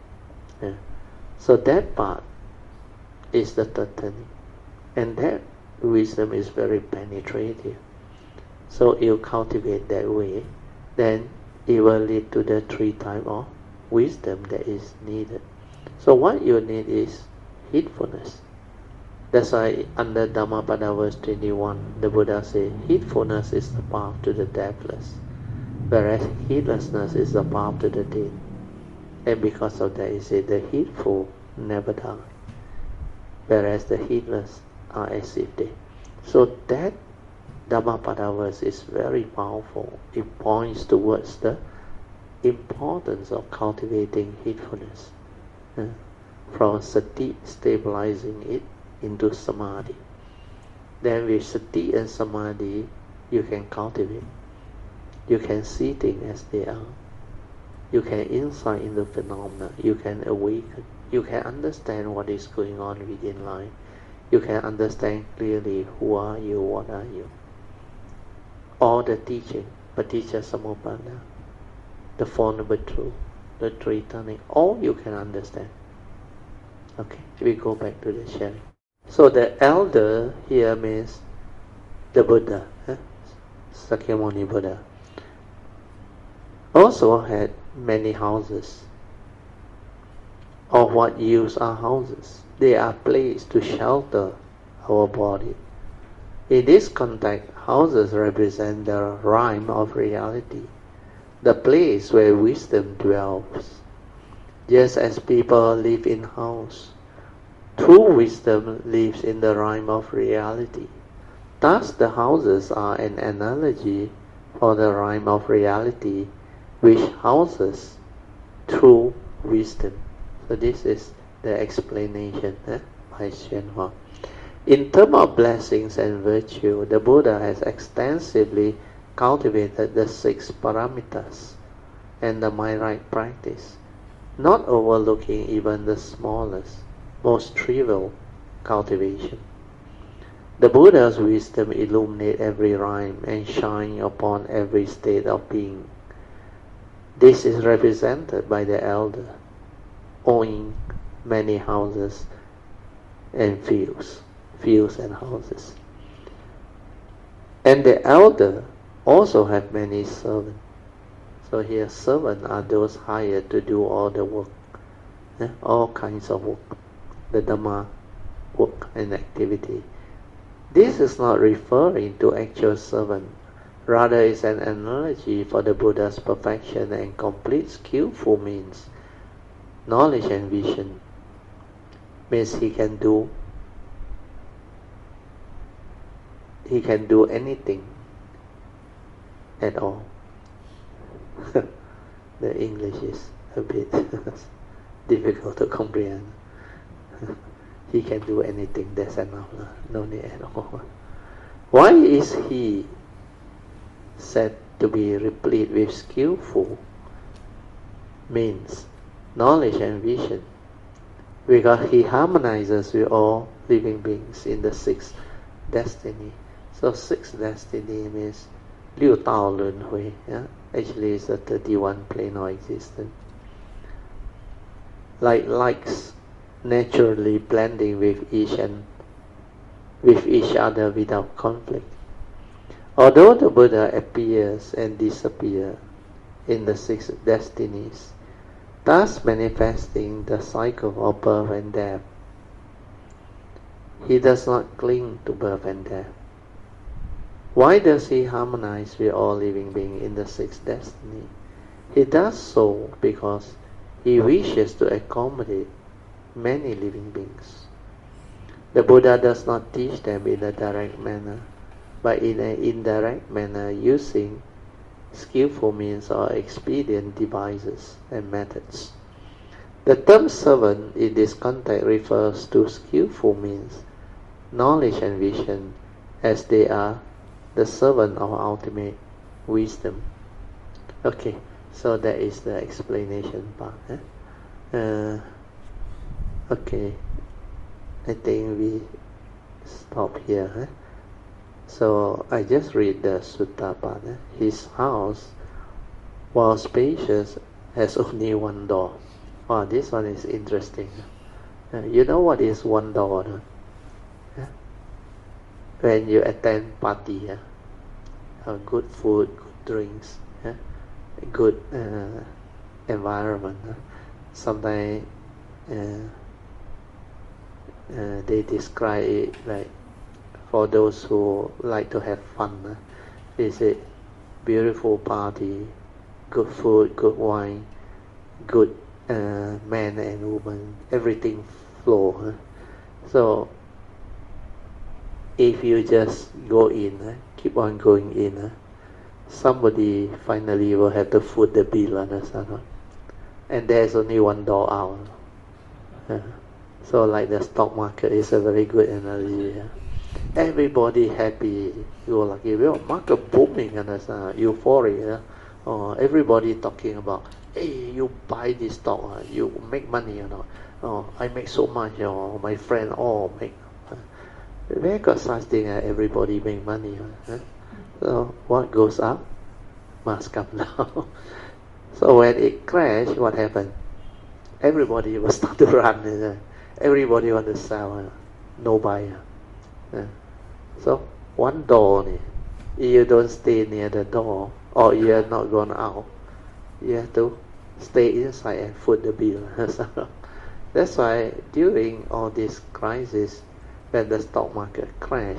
So that part is the third turning. And that wisdom is very penetrative. So you cultivate that way, then it will lead to the three type of wisdom that is needed. So what you need is heedfulness. That's why under Dhammapada verse 21, the Buddha said, heedfulness is the path to the deathless, whereas heedlessness is the path to the dead. And because of that, he said, the heedful never die, whereas the heedless are as if dead. So that Dhammapada verse is very powerful. It points towards the importance of cultivating heedfulness, from sati, stabilizing it, into samadhi. Then with sati and samadhi, you can cultivate. You can see things as they are. You can insight into phenomena. You can awaken. You can understand what is going on within life. You can understand clearly who are you, what are you. All the teaching, Paticca Samuppada, the Four Noble Truths, the three turning, all you can understand. Okay, we go back to the sharing. So the elder here means the Buddha, Sakyamuni Buddha, also had many houses. Of what use are houses? They are placed to shelter our body. In this context, houses represent the realm of reality, the place where wisdom dwells. Just as people live in house, true wisdom lives in the realm of reality. Thus the houses are an analogy for the realm of reality, which houses true wisdom. So this is the explanation by Xuan Huang. In terms of blessings and virtue, the Buddha has extensively cultivated the 6 paramitas and the mind-right practice, not overlooking even the smallest, most trivial cultivation. The Buddha's wisdom illuminates every realm and shines upon every state of being. This is represented by the elder, owning many houses and fields and houses. And the elder also have many servants. So here servants are those hired to do all the work, all kinds of work, the Dhamma work and activity. This is not referring to actual servant, rather is an analogy for the Buddha's perfection and complete skillful means, knowledge and vision. Means he can do anything at all. The English is a bit difficult to comprehend. He can do anything, that's enough. No need at all. Why is he said to be replete with skillful means, knowledge and vision? Because he harmonizes with all living beings in the sixth destiny. So sixth destiny means Liu Tao Lun Hui. Yeah? Actually it's a 31 plane of existence. Like likes naturally blending with each other without conflict. Although the Buddha appears and disappears in the six destinies, thus manifesting the cycle of birth and death, he does not cling to birth and death. Why does he harmonize with all living beings in the sixth destiny? He does so because he wishes to accommodate many living beings. The Buddha does not teach them in a direct manner, but in an indirect manner using skillful means or expedient devices and methods. The term servant in this context refers to skillful means, knowledge and vision, as they are the servant of ultimate wisdom. Okay, so that is the explanation part. Okay, I think we stop here. So I just read the sutta part. His house, while spacious, has only one door. Wow, this one is interesting. You know what is one door? When you attend party, good food, good drinks, good environment. Sometimes they describe it like, for those who like to have fun, they say beautiful party, good food, good wine, good man and woman, everything flow. So if you just go in, keep on going in, somebody finally will have to foot the bill, understand? And there's only one door out. So like the stock market is a very good analogy. Everybody happy, you're lucky. Market booming, understand? Euphoria. Everybody talking about, hey, you buy this stock, you make money or not? I make so much, my friend all make. Where got such thing everybody make money? So what goes up must come down. So when it crashed, what happened? Everybody will start to run. Everybody want to sell. No buyer. So one door, you don't stay near the door, or you are not gone out. You have to stay inside and foot the bill. That's why during all this crisis, when the stock market crash,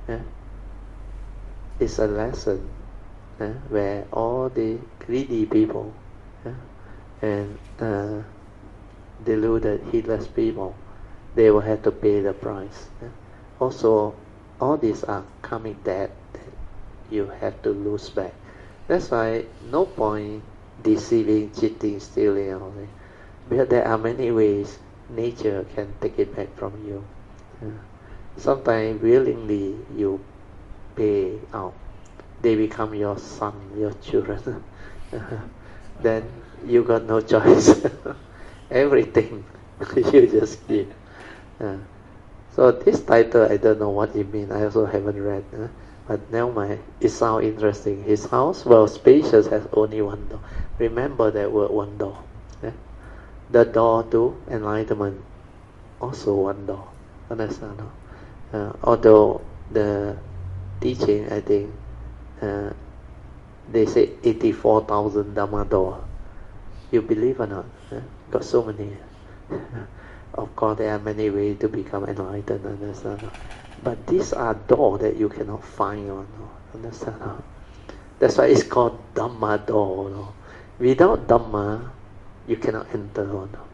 it's a lesson where all the greedy people and deluded, heedless people, they will have to pay the price. Also, all these are karmic debt that you have to lose back. That's why no point deceiving, cheating, stealing, all that. Because there are many ways nature can take it back from you. Sometimes willingly you pay out. They become your son, your children. Then you got no choice. Everything you just give. So this title, I don't know what it means. I also haven't read. But never mind. It sounds interesting. His house, well, spacious, has only one door. Remember that word, one door. The door to enlightenment, also one door. Understand? Although the teaching, I think, they say 84,000 Dhamma door. You believe or not? Got so many. Of course, there are many ways to become enlightened, understand? But these are doors that you cannot find, understand? That's why it's called Dhamma door. Without Dhamma, you cannot enter.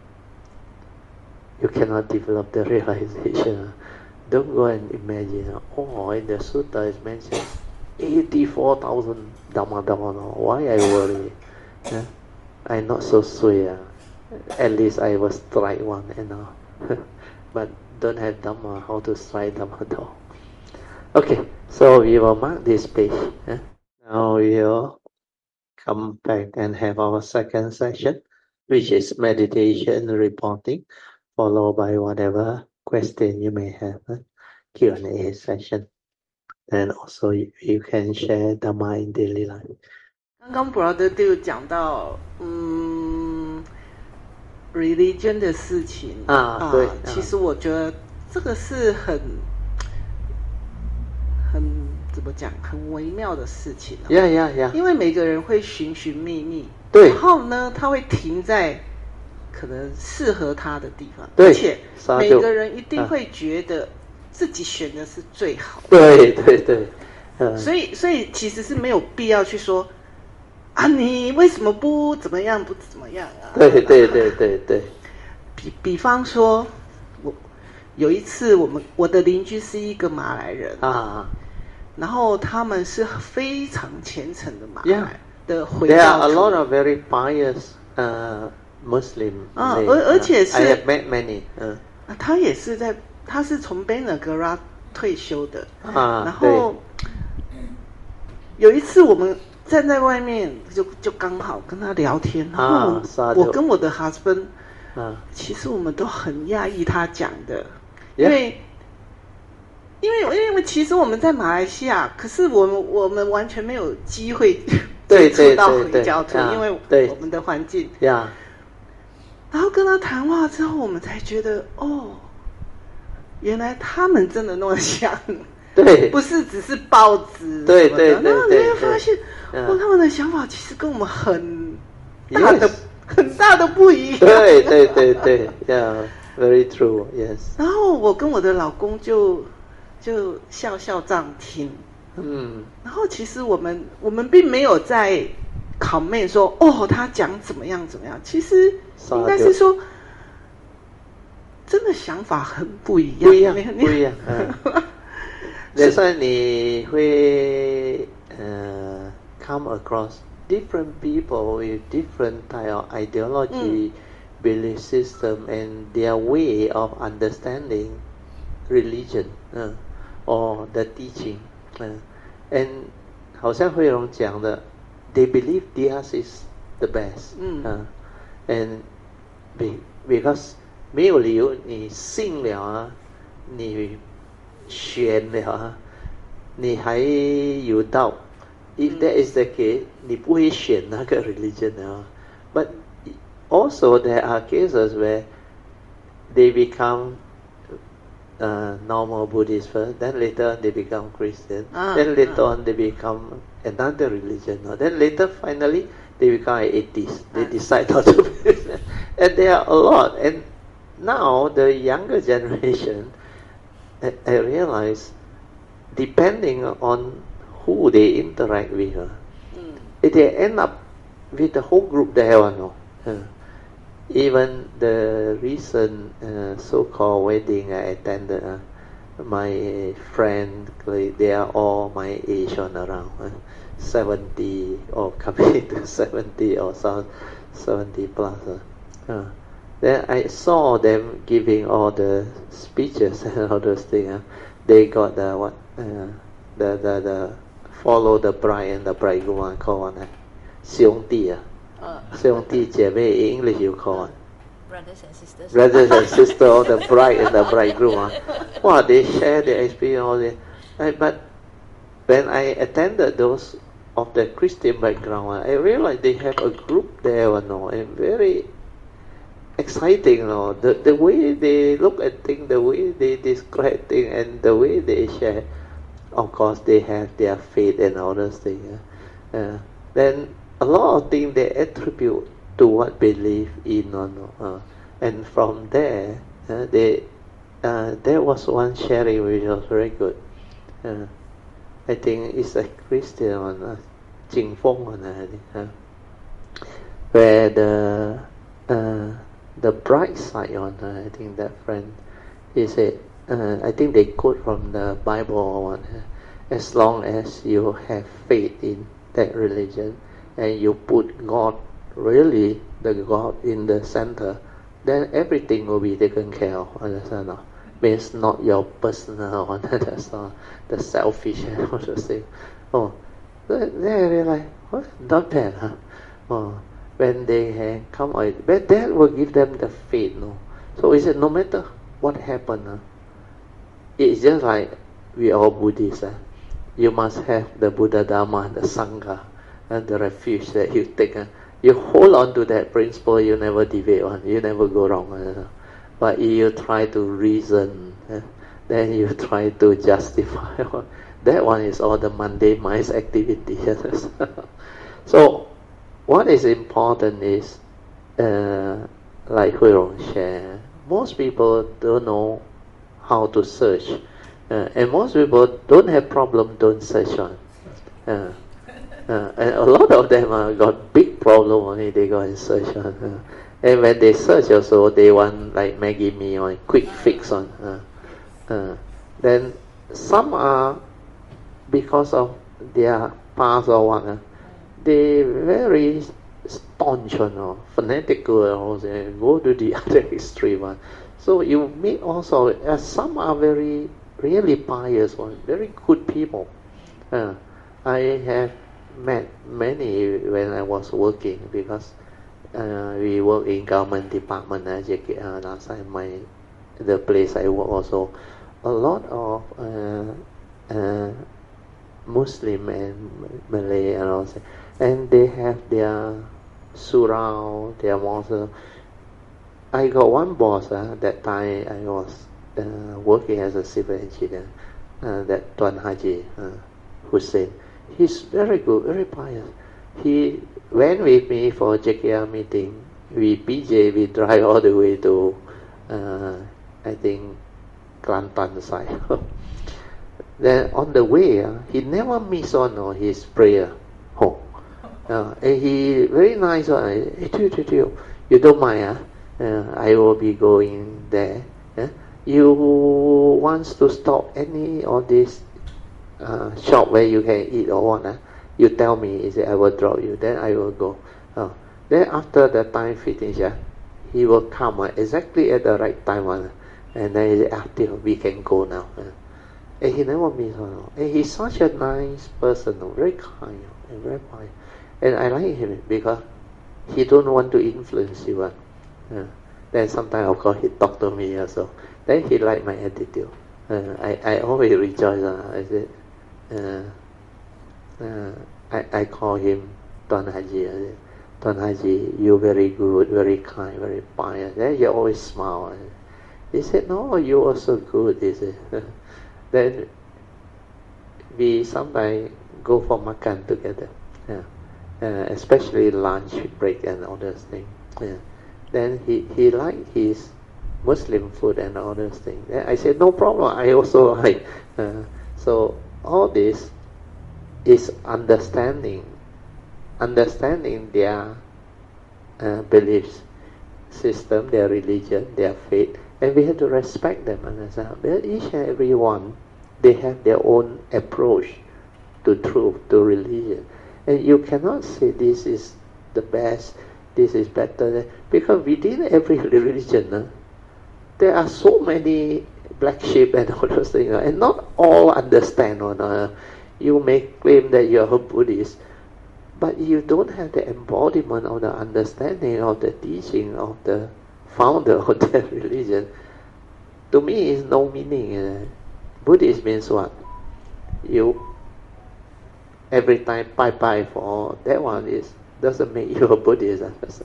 You cannot develop the realization. Don't go and imagine, in the sutta is mentioned 84,000 Dhamma door. Why I worry? I'm not so sure. At least I will strike one, but don't have Dhamma, how to strike Dhamma door. Okay, so we will mark this page. Now we will come back and have our second session, which is meditation reporting, followed by whatever question you may have, Q&A session. And also you can share Dhamma in daily life. 刚刚 Brother 就讲到religion 的事情对， 其实我觉得这个是很怎么讲，很微妙的事情。因为每个人会寻寻觅觅， 对， 然后呢，他会停在可能适合他的地方， 对， 而且每个人一定会觉得自己选的是最好的。 对对对， 所以其实是没有必要去说啊，你为什么不怎么样，不怎么样啊？ 对对对对对。 比方说，有一次我的邻居是一个马来人然后他们是非常虔诚的马来的回教徒。 There are a lot of very pious Muslim. 而且是 I have met many. 他是从 Benagara 退休的然后有一次我们站在外面就刚好跟他聊天，然后我跟我的 husband 其实我们都很讶异他讲的，因为其实我们在马来西亚，可是我们完全没有机会接触到回教徒，因为我们的环境。然后跟他谈话之后，我们才觉得原来他们真的那么想， 对， 不是只是报纸， 对， 然后你会发现，他们的想法其实跟我们很大的不一样。 对，very true, yes. 然后我跟我的老公就笑这样听，然后其实我们并没有在comment说他讲怎么样，其实应该是说真的想法很不一样， 不一样。That's why 你会come across different people with different type of ideology, belief system, and their way of understanding religion or the teaching. And 好像慧荣讲的 they believe theirs is the best. And because 没有理由你信了你选了你还有道。If that is the case, 你不会选那个 religion But also there are cases where they become normal Buddhist first, then later they become Christian, then later on they become another religion, then later finally they become atheists. They decide not to be. And there are a lot. And now the younger generation, I realize, depending on who they interact with, they end up with the whole group there. Even the recent so-called wedding I attended, my friend, they are all my age on around 70 or coming to 70 or 70 plus. Then I saw them giving all the speeches and all those things. They got the follow the bride and the bridegroom call on 兄弟兄弟姐妹 in English you call brothers and sisters. Brothers and sisters, all the bride and the bridegroom. Wow, they share their experience all this. But when I attended those of the Christian background, I realized they have a group there, and very exciting, the way they look at things, the way they describe things, and the way they share. Of course, they have their faith and all those things. Then a lot of things they attribute to what they believe in, and from there There was one sharing which was very good. I think it's a Christian one, Jing Feng one, I think, where the bright side one, I think that friend, he said, I think they quote from the Bible or one, as long as you have faith in that religion and you put God, really the God in the center, then everything will be taken care of. Understand? No? Means not your personal one, that's not the selfish, I want to say. Oh, they're like, what? Not bad, huh? Oh, when they come out, but that will give them the faith, no? So he said, no matter what happened, it's just like we are Buddhists. You must have the Buddha Dharma, the Sangha, and the refuge that you take. You hold on to that principle, you never deviate on, you never go wrong. But if you try to reason, then you try to justify. That one is all the mundane mind's activity. So, what is important is, like Hui Rong shared, most people don't know how to search. And most people don't have problem, don't search on. And a lot of them got big problem only, they go and search on. And when they search also, they want like Maggie Mee or quick fix on. Then some are, because of their past or what, they very staunch or fanatical or go to the other extreme. So you meet also, some are very really pious one, very good people. I have met many when I was working, because we work in government department as last time the place I work also. A lot of Muslim and Malay and also, and they have their surau, their mosque. I got one boss that time I was working as a civil engineer, that Tuan Haji Hussein. He's very good, very pious. He went with me for JKR meeting. We drive all the way to, I think, Kelantan side. Then on the way, he never miss on his prayer. And he very nice. You don't mind? I will be going there. You wants to stop any of this shop where you can eat or what? You tell me. He said, I will drop you. Then I will go. Then after the time finish, he will come exactly at the right time. And then he said, we can go now. And he never miss on. And he's such a nice person, very kind and very kind. And I like him because he don't want to influence you. Then sometimes of course he talk to me also. Then he like my attitude. I always rejoice. I said, I call him Tuan Haji. Tuan Haji, you very good, very kind, very pious. Then he always smile. He said, no, you also good. He said. Then we sometimes go for makan together. Especially lunch break and all those things. Then he liked his Muslim food and all those things. Then I said, no problem, I also like. So all this is understanding their beliefs system, their religion, their faith, and we have to respect them. But each and every one, they have their own approach to truth, to religion. And you cannot say this is the best, this is better, because within every religion, there are so many black sheep and all those things, and not all understand. You may claim that you are a Buddhist, but you don't have the embodiment of the understanding of the teaching of the founder of that religion. To me, it's no meaning. Buddhist means what? You every time bye for that one doesn't make you a Buddhist.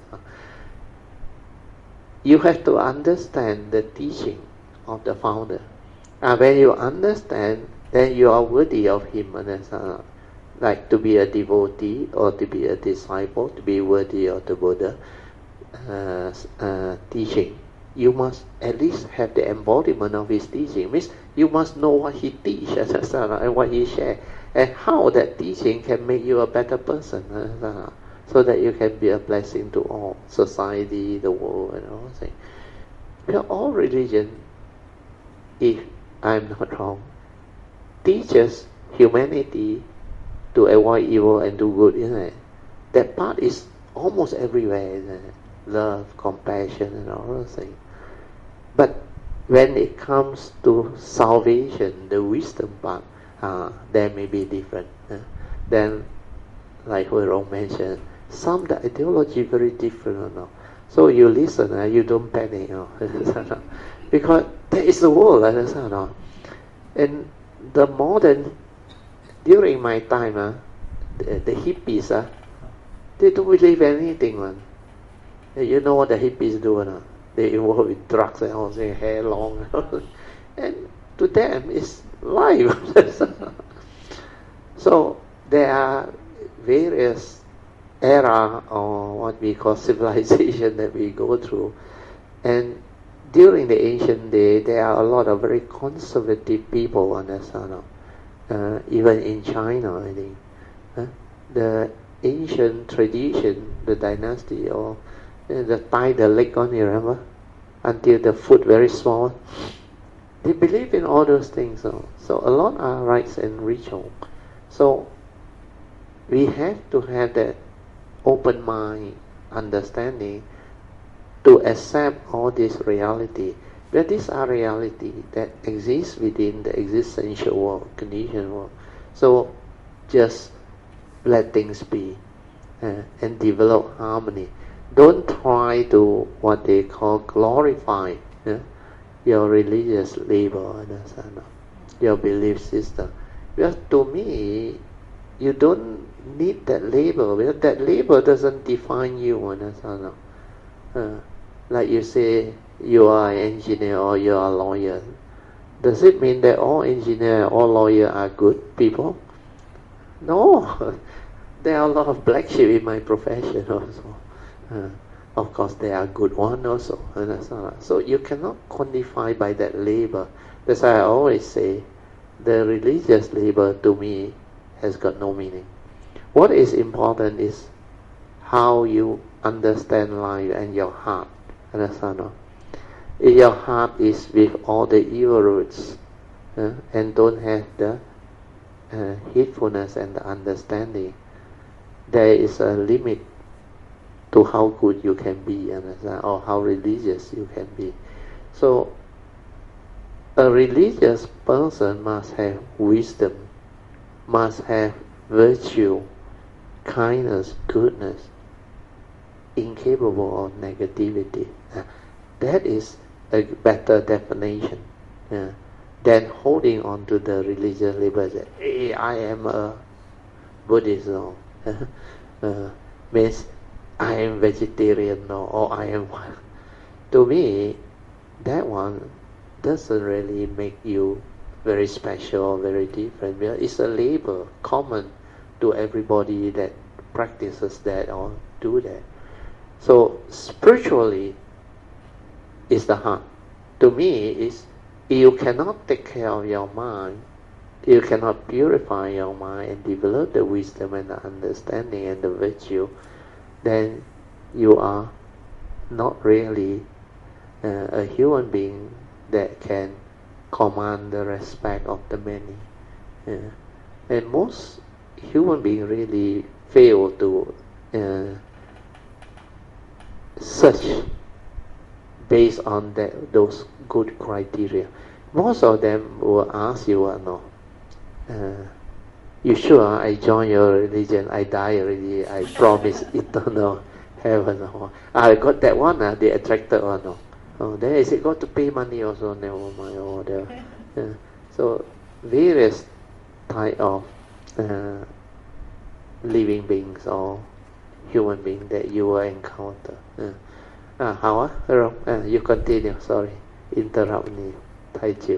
You have to understand the teaching of the founder. And when you understand, then you are worthy of him. Like to be a devotee or to be a disciple, to be worthy of the Buddha teaching. you must at least have the embodiment of his teaching. Means you must know what he teaches and what he shares, and how that teaching can make you a better person, so that you can be a blessing to all society, the world, and all things. Because all religion, if I'm not wrong, teaches humanity to avoid evil and do good, isn't it? That part is almost everywhere, isn't it? Love, compassion, and all those things. But when it comes to salvation, the wisdom part, there may be different. Then, like Huirong mentioned, some the ideology very different. So you listen, you don't panic, because there is the world, and the modern, during my time, the hippies, they don't believe anything, man. You know what the hippies do, they involve with drugs and all, say hair long, and to them it's life. So there are various era or what we call civilization that we go through, and during the ancient day there are a lot of very conservative people on that even in China, I think. The ancient tradition, the dynasty, or the tie the leg on, you remember, until the foot very small. They believe in all those things. So a lot are rites and ritual. So we have to have that open mind, understanding, to accept all this reality. But these are reality that exists within the existential world, conditioned world. So just let things be, and develop harmony. Don't try to what they call glorify your religious label, your belief system. Because to me, you don't need that label, because that label doesn't define you. Like you say, you are an engineer or you are a lawyer. Does it mean that all engineers, all lawyers are good people? No. There are a lot of black sheep in my profession also. Of course, there are good ones also. So you cannot quantify by that label. That's why I always say, the religious label to me has got no meaning. What is important is how you understand life and your heart. If your heart is with all the evil roots, and don't have the heedfulness and the understanding, there is a limit to how good you can be, or how religious you can be. So a religious person must have wisdom, must have virtue, kindness, goodness, incapable of negativity. That is a better definition than holding on to the religious label. Hey, I am a Buddhist, means I am vegetarian, or I am one. To me, that one doesn't really make you very special or very different. It's a label common to everybody that practices that or do that. So spiritually, is the heart. To me, is you cannot take care of your mind, you cannot purify your mind and develop the wisdom and the understanding and the virtue, then you are not really a human being that can command the respect of the many. And most human beings really fail to search based on those good criteria. Most of them will ask you, you sure I join your religion, I die already, I promise eternal heaven. I got that one, the attracted one. Then is it got to pay money also? Never mind. So various type of living beings or human beings that you will encounter. How you continue, sorry, interrupt me, 太久。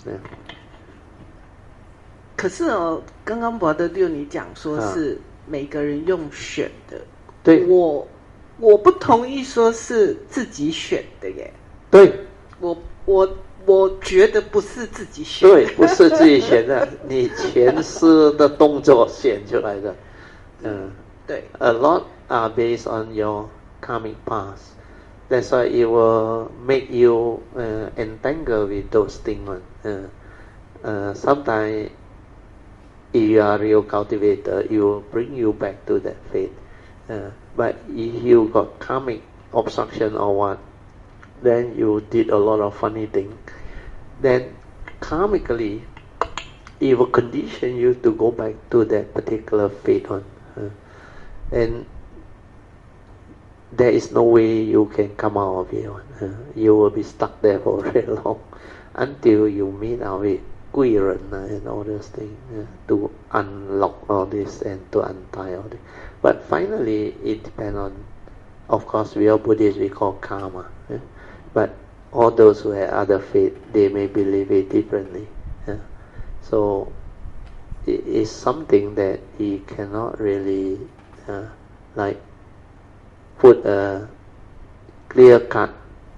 可是刚刚博德六你讲说是每个人用选的， 对， 我不同意说是自己选的耶。 对， 我觉得不是自己选的， 对，不是自己选的，你前世的动作选出来的。 对。 A lot are based on your karmic past. That's why it will make you entangle with those things. Sometimes, if you are a real cultivator, it will bring you back to that faith. But if you got karmic obstruction or what, then you did a lot of funny things. Then karmically, it will condition you to go back to that particular faith one. And there is no way you can come out of it. You will be stuck there for very long until you meet out with Guiren and all those things to unlock all this and to untie all this. But finally, it depends on, of course, we are Buddhists, we call karma. But all those who have other faith, they may believe it differently. So it is something that he cannot really like put a clear-cut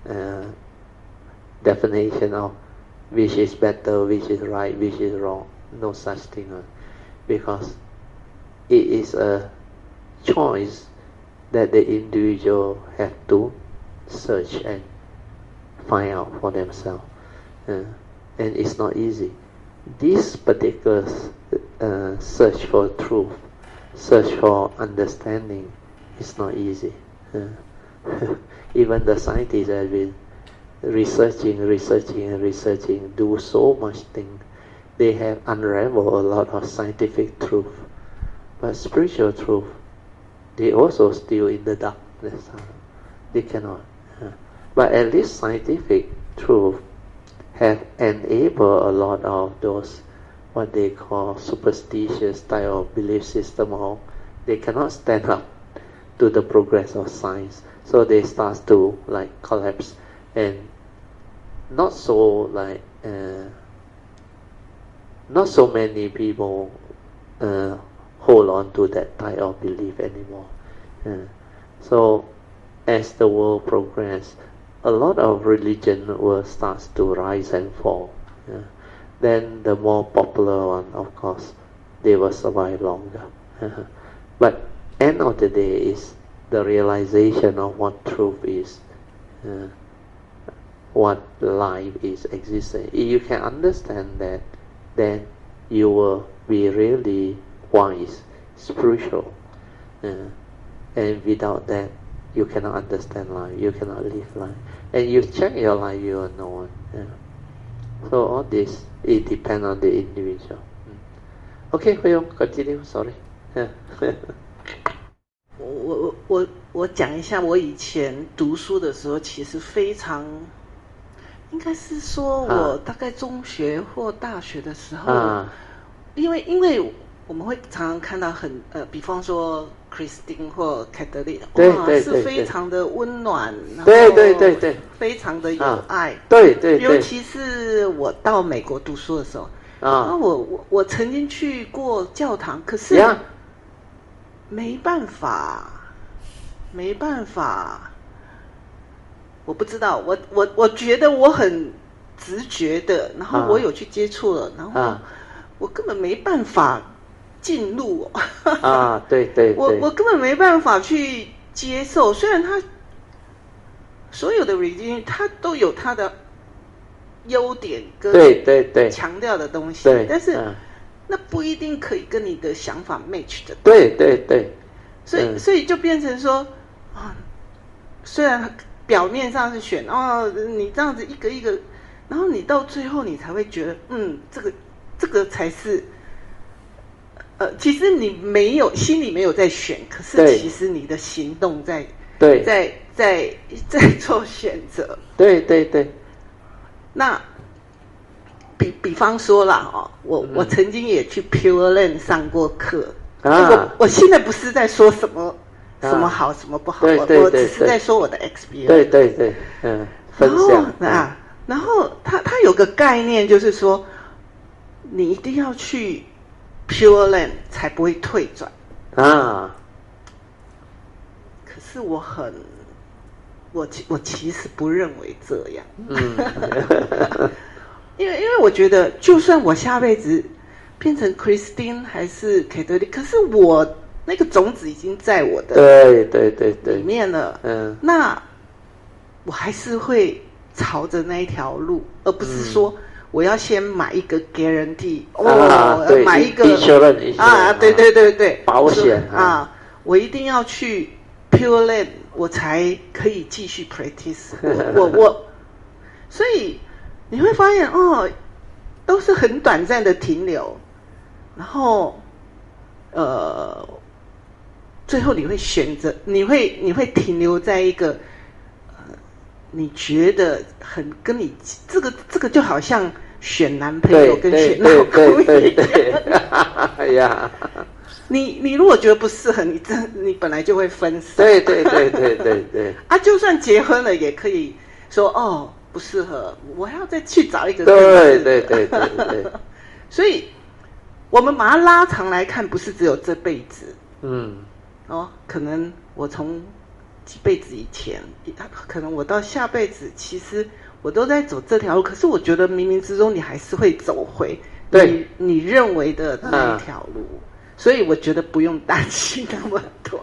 definition of which is better, which is right, which is wrong. No such thing, because it is a choice that the individual have to search and find out for themselves, and it's not easy. This particular search for truth, search for understanding, is not easy. Even the scientists have been researching, do so much thing. They have unraveled a lot of scientific truth, but spiritual truth, they also still in the darkness. They cannot. But at least scientific truth have enabled a lot of those what they call superstitious type of belief system, or they cannot stand up to the progress of science, so they start to like collapse, and not so many people hold on to that type of belief anymore. So as the world progresses, a lot of religion will start to rise and fall. Then the more popular one, of course, they will survive longer. But end of the day is the realization of what truth is, what life is existing. If you can understand that, then you will be really wise, spiritual. And without that, you cannot understand life, you cannot live life. And you check your life, you will know. So all this, it depends on the individual. Okay, Huyong, continue, sorry. 我讲一下，我以前读书的时候，其实非常，应该是说我大概中学或大学的时候，因为我们会常常看到比方说 Christine 或 Catherine， 哇，是非常的温暖， 对， 非常的有爱， 对， 尤其是我到美国读书的时候，我曾经去过教堂，可是没办法，我不知道，我觉得我很直觉的，然后我有去接触了，然后我根本没办法进入对， 我根本没办法去接受。虽然他所有的 religion 它都有它的优点跟对强调的东西，但是那不一定可以跟你的想法 match 的。 对， 所以就变成说虽然表面上是选你这样子一个一个，然后你到最后你才会觉得这个才是其实你没有心里没有在选，可是其实你的行动在做选择。 对。 那比方说啦我曾经也去 Pure Land 上过课，我现在不是在说什么好什么不好，我只是在说我的 experience。 对，分享。 然后他有个概念，就是说你一定要去 Pure Land 才不会退转。可是我很我其实不认为这样。因为我觉得，就算我下辈子变成 Christine 还是 Catholic， 可是我那个种子已经在我的里面了。那我还是会朝着那一条路，而不是说我要先买一个 guarantee， 买一个对保险我一定要去 Pure Land， 我才可以继续 practice。所以你会发现都是很短暂的停留，然后最后你会选择，你会停留在一个你觉得很跟你这个就好像选男朋友跟选老公一样。你如果觉得不适合你本来就会分手。 对就算结婚了也可以说不适合，我还要再去找一个。 对。 所以我们把它拉长来看，不是只有这辈子。可能我从几辈子以前，可能我到下辈子，其实我都在走这条路。可是我觉得冥冥之中，你还是会走回你认为的那一条路。所以我觉得不用担心那么多。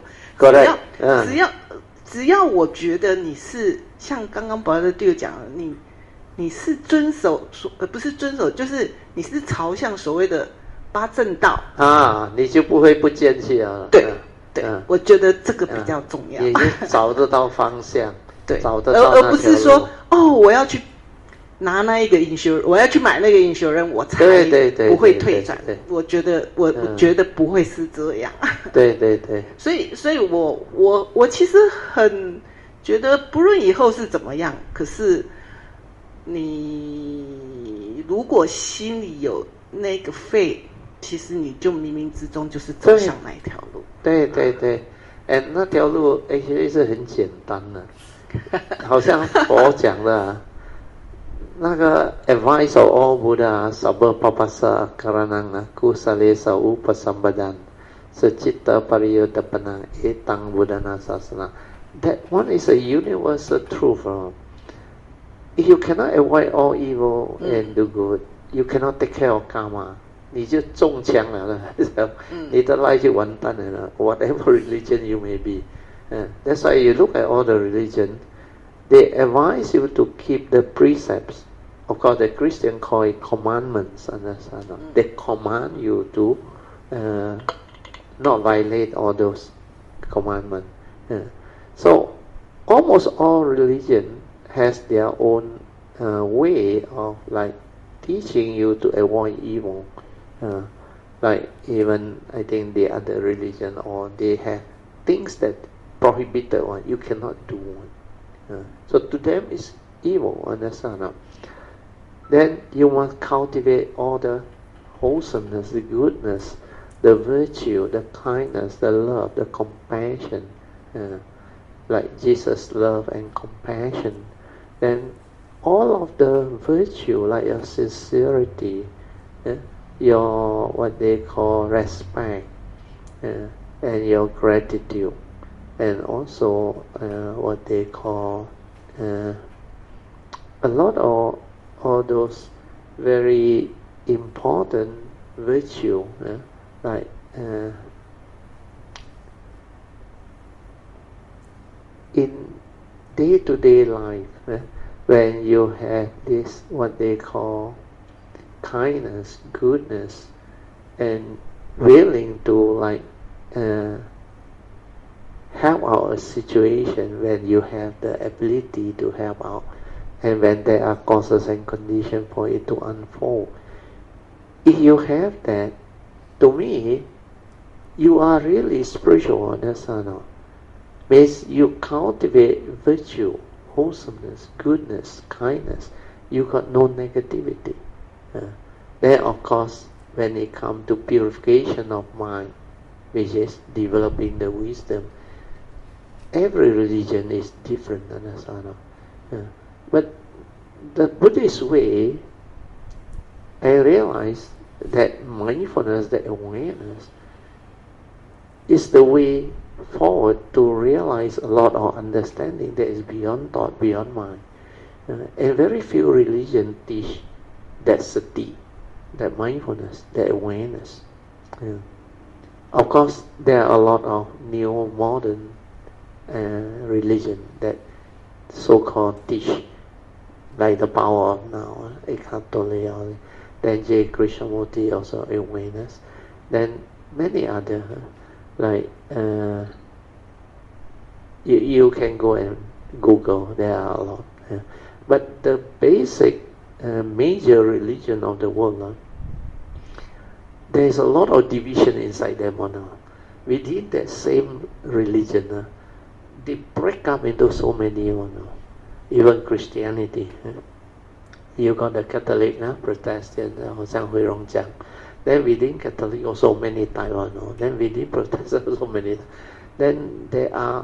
只要我觉得你是像刚刚宝德弟讲的，你是遵守不是遵守，就是你是朝向所谓的八正道你就不会不见去了。 对，我觉得这个比较重要， 也就找得到方向。对，找得到而不是说我要去拿那一个 insurance， 我要去买那个 insurance， 我才不会退转。我觉得我觉得不会是这样。 对。 所以我其实很觉得，不论以后是怎么样，可是你如果心里有那个faith，其实你就冥冥之中就是走向那一条路。 对，那条路其实是很简单的，好像佛讲的那个 advice of all Buddha sabba papasa karanang kusalesa upasambadan sacitta pariyodapana etang buddhana sasana. That one is a universal truth. If you cannot avoid all evil and do good, you cannot take care of karma. 你就中枪了，你的 life 就完蛋了。Whatever religion you may be, that's why you look at all the religion. They advise you to keep the precepts. Of course, the Christian call it commandments. They command you to not violate all those commandments. So, almost all religion has their own way of teaching you to avoid evil. Like even I think the other religion, or they have things that prohibited one, you cannot do one. So to them it's evil, understand? Then you must cultivate all the wholesomeness, the goodness, the virtue, the kindness, the love, the compassion, like Jesus' love and compassion. Then all of the virtue, like your sincerity, your what they call respect, and your gratitude, and also what they call a lot of all those very important virtue, like in day-to-day life, when you have this what they call kindness, goodness, and willing to help out a situation when you have the ability to help out, and when there are causes and conditions for it to unfold. If you have that, to me, you are really spiritual, understand? Means you cultivate virtue, wholesomeness, goodness, kindness. You got no negativity. Then of course, when it comes to purification of mind, which is developing the wisdom, every religion is different, understand? But the Buddhist way, I realize that mindfulness, that awareness, is the way forward to realize a lot of understanding that is beyond thought, beyond mind. And very few religions teach that sati, that mindfulness, that awareness. Yeah. Of course, there are a lot of new modern religion that so-called teach, like the power of now, Eckhart Tolle, then J. Krishnamurti also awareness, then many other like you can go and Google, there are a lot. Yeah. But the basic major religion of the world, there is a lot of division inside them. Within that same religion, they break up into so many. Even Christianity, you got the Catholic, Protestant, 好像慧荣讲. Then within Catholic also many types. Then within Protestant also many. Then there are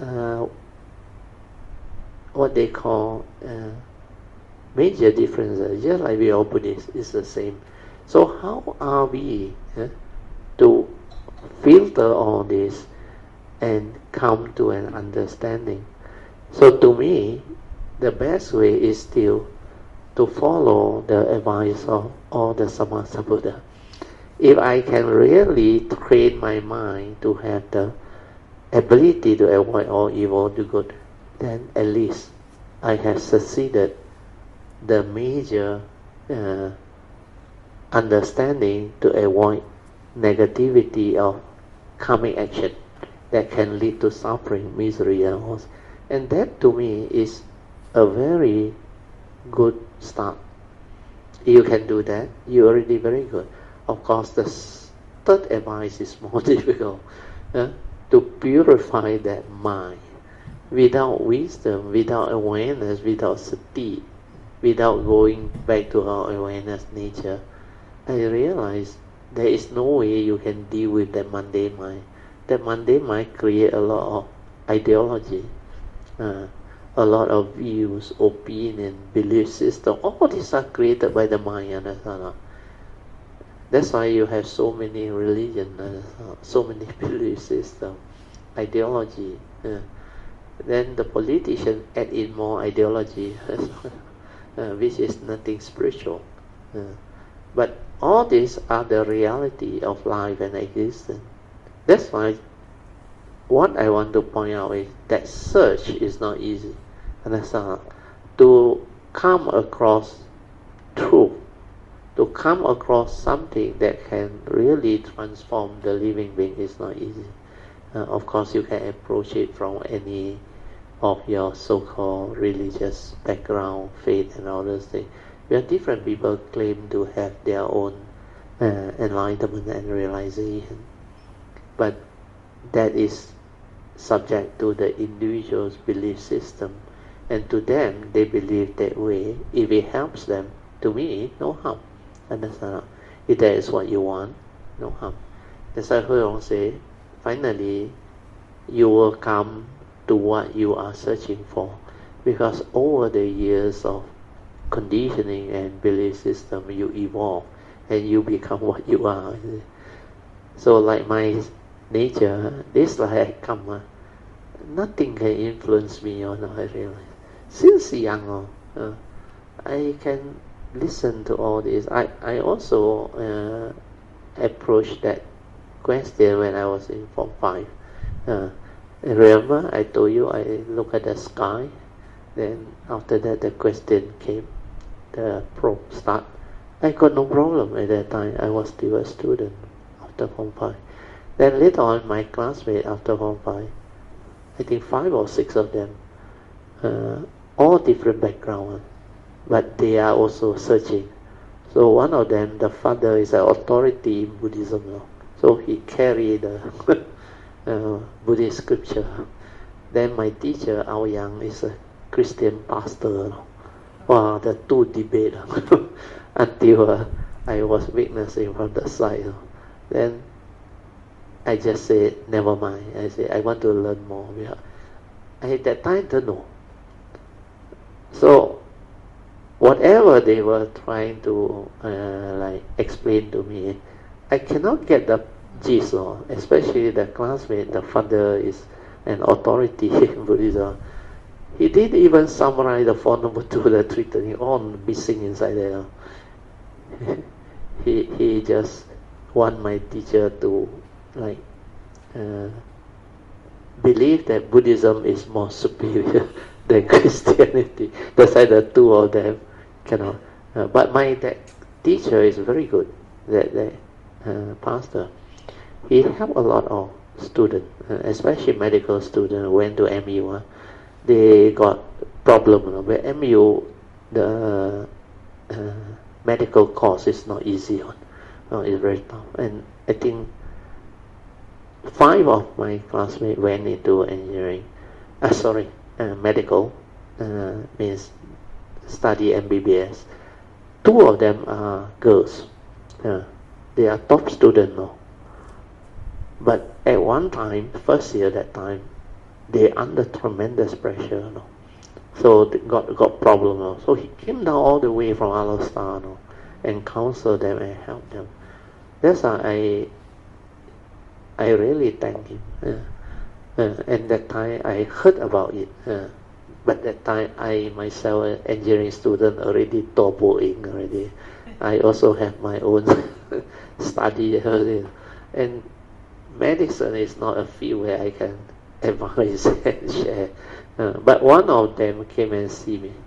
what they call major differences. Just like we all Buddhists, it's the same. So how are we to filter all this and come to an understanding? So to me, the best way is still to follow the advice of all the Sammasambuddha. If I can really train my mind to have the ability to avoid all evil, do good, then at least I have succeeded the major understanding to avoid negativity of karmic action that can lead to suffering, misery, and all. And that to me is a very good start. You can do that, you're already very good. Of course, the third advice is more difficult. To purify that mind. Without wisdom, without awareness, without sati, without going back to our awareness nature, I realize there is no way you can deal with that mundane mind. That mundane mind create a lot of ideology, a lot of views, opinion, belief system. All these are created by the mind. Understand? That's why you have so many religions, so many belief systems, ideology. Then the politician add in more ideology, which is nothing spiritual. But all these are the reality of life and existence. That's why what I want to point out is that search is not easy. Understand? To come across truth, to come across something that can really transform the living being is not easy. Of course, you can approach it from any of your so-called religious background, faith, and all those things. Where different people claim to have their own enlightenment and realization, but that is subject to the individual's belief system, and to them they believe that way. If it helps them, to me, no harm. Understand? If that is what you want, no harm. That's why Hui say, finally, you will come to what you are searching for, because over the years of conditioning and belief system, you evolve and you become what you are. So like my nature, this life I come, nothing can influence me. I realize since young, I can listen to all this. I also approached that question when I was in Form 5. Remember I told you I look at the sky, then after that the question came, the probe start. I got no problem at that time. I was still a student after Form 5. Then later on, my classmates after Form 5, I think 5 or 6 of them, all different background, but they are also searching. So one of them, the father is an authority in Buddhism, so he carried the Buddhist scripture. Then my teacher, Aoyang, is a Christian pastor. Wow, the two debate until I was witnessing from the side. Then I just said, never mind. I said, I want to learn more. I at that time don't know. So whatever they were trying to like explain to me, I cannot get the Jisoo, especially the classmate, the father is an authority in Buddhism. He didn't even summarize the 4 Noble Truths, the 3 Tenets, all missing inside there. he just want my teacher to like believe that Buddhism is more superior than Christianity. That's why the two of them cannot. But my teacher is very good. That pastor, he helped a lot of students, especially medical students who went to MU. They got problem. But MU, the medical course is not easy one. It's very tough. And I think 5 of my classmates went into engineering. Medical, means study MBBS. 2 of them are girls. They are top students now. But at one time, first year that time, they under tremendous pressure. So they got problem. So he came down all the way from Alostar and counseled them and helped them. That's why I really thank him. And that time I heard about it. But that time I myself, an engineering student, already toboing already. I also have my own study. And medicine is not a field where I can advise and share. But one of them came and see me.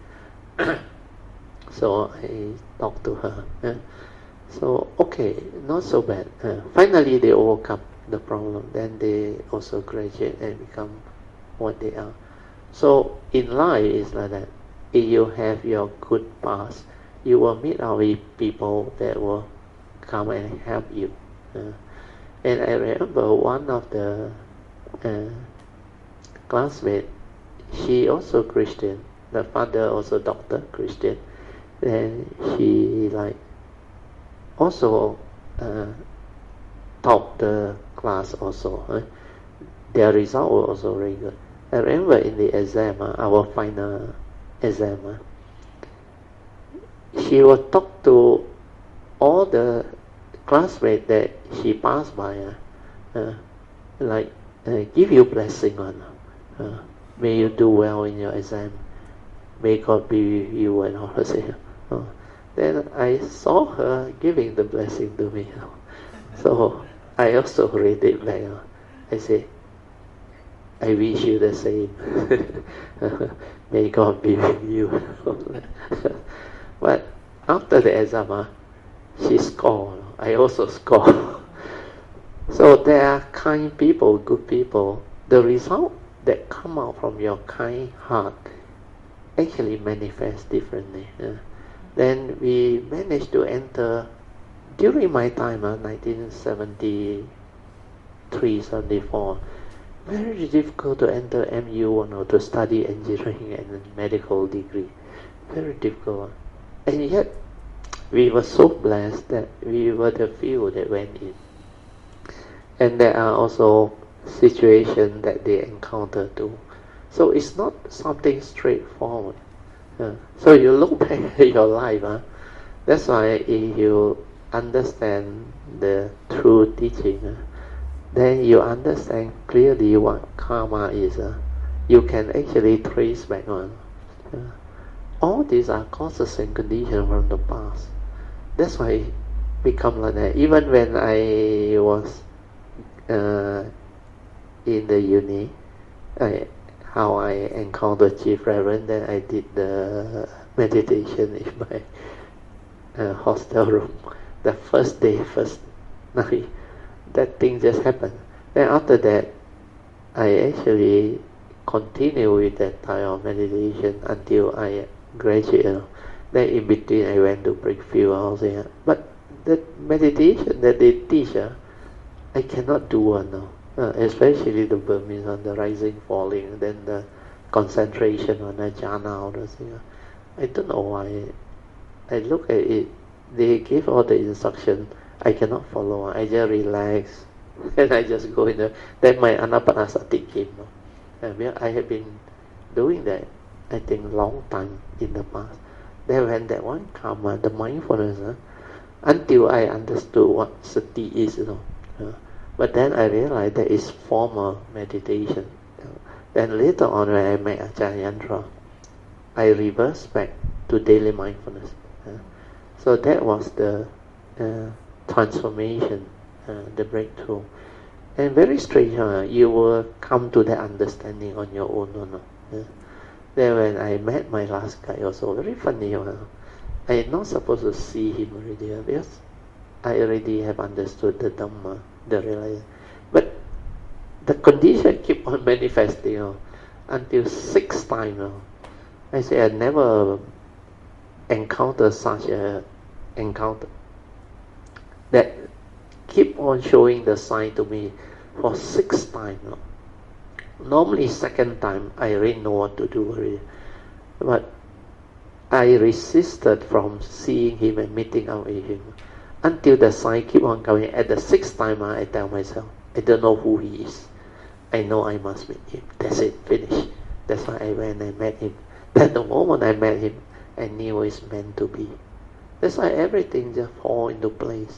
So I talked to her. So, okay, not so bad. Finally, they overcome the problem. Then they also graduate and become what they are. So, in life, it's like that. If you have your good past, you will meet out with people that will come and help you. And I remember one of the classmates, she also Christian. The father also doctor, Christian. And she also taught the class also. Their result was also very good. I remember in the exam, our final exam, she would talk to all the classmates that she passed by, give you blessing on. May you do well in your exam. May God be with you and all that. Then I saw her giving the blessing to me. So I also read it back. I say, I wish you the same. May God be with you. But after the exam, she scored. I also scored. So there are kind people, good people. The result that come out from your kind heart actually manifests differently. Then we managed to enter, during my time, 1973, 74, very difficult to enter MU to study engineering and medical degree. Very difficult. And yet, we were so blessed that we were the few that went in. And there are also situations that they encounter too. So it's not something straightforward. So you look back at your life. That's why if you understand the true teaching, then you understand clearly what karma is. You can actually trace back on. All these are causes and conditions from the past. That's why it become like that. Even when I was in the uni, how I encountered Chief Reverend, then I did the meditation in my hostel room. The first day, first night, that thing just happened. Then after that, I actually continued with that type of meditation until I graduated. Then in between, I went to Brickfield also. But that meditation that they teach, I cannot do one now. Especially the Burmese on the rising, falling, then the concentration on the jhana, all those things. I don't know why. I look at it, they give all the instruction, I cannot follow. I just relax, and I just go in there. Then my anapanasati came. I have been doing that, I think, long time in the past. Then when that one come, the mindfulness, until I understood what sati is, But then I realized that is formal meditation. Then later on when I met Ajahn Yantra, I reversed back to daily mindfulness. So that was the transformation, the breakthrough. And very strange, you will come to that understanding on your own. Then when I met my last guy also, very funny. I am not supposed to see him already because I already have understood the Dhamma, the realization. But the condition keep on manifesting until 6 times. I say I never encountered such a encounter that keep on showing the sign to me for 6 times. Normally 2nd time I already know what to do already. But I resisted from seeing him and meeting up with him until the sign keep on coming. At the 6th time I tell myself, I don't know who he is. I know I must meet him. That's it, finish. That's why I went and met him. Then the moment I met him, I knew it's meant to be. That's why everything just fall into place.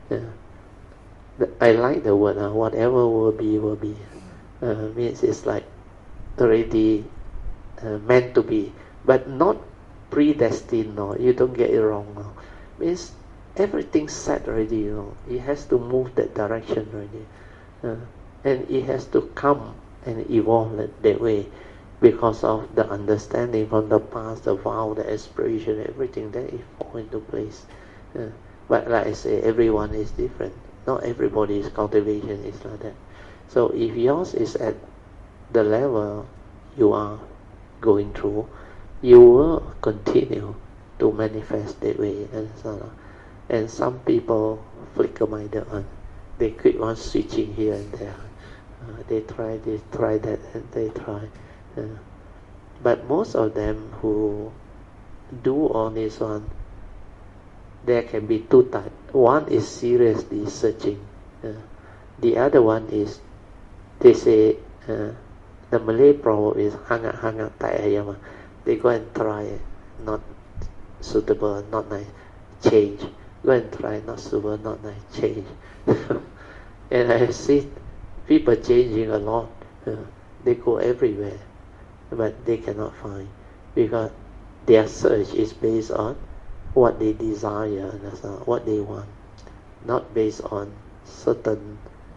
I like the word, whatever will be, will be. Means it's like already meant to be, but not predestined. No, you don't get it wrong. No. Means everything's set already. It has to move that direction already, and it has to come and evolve that way because of the understanding from the past, the vow, the aspiration, everything that it fall into place. But like I say, everyone is different. Not everybody's cultivation is like that. So if yours is at the level you are going through, you will continue to manifest that way. And some people flicker-minded on. They keep on switching here and there. They try this, try that, and they try. But most of them who do all this one, there can be 2 types. One is seriously searching. The other one is, they say, the Malay proverb is hangat tak ayam. They go and try, not suitable, not nice, change. Go and try, not suitable, not nice, change. And I see people changing a lot. They go everywhere, but they cannot find because their search is based on what they desire, what they want, not based on certain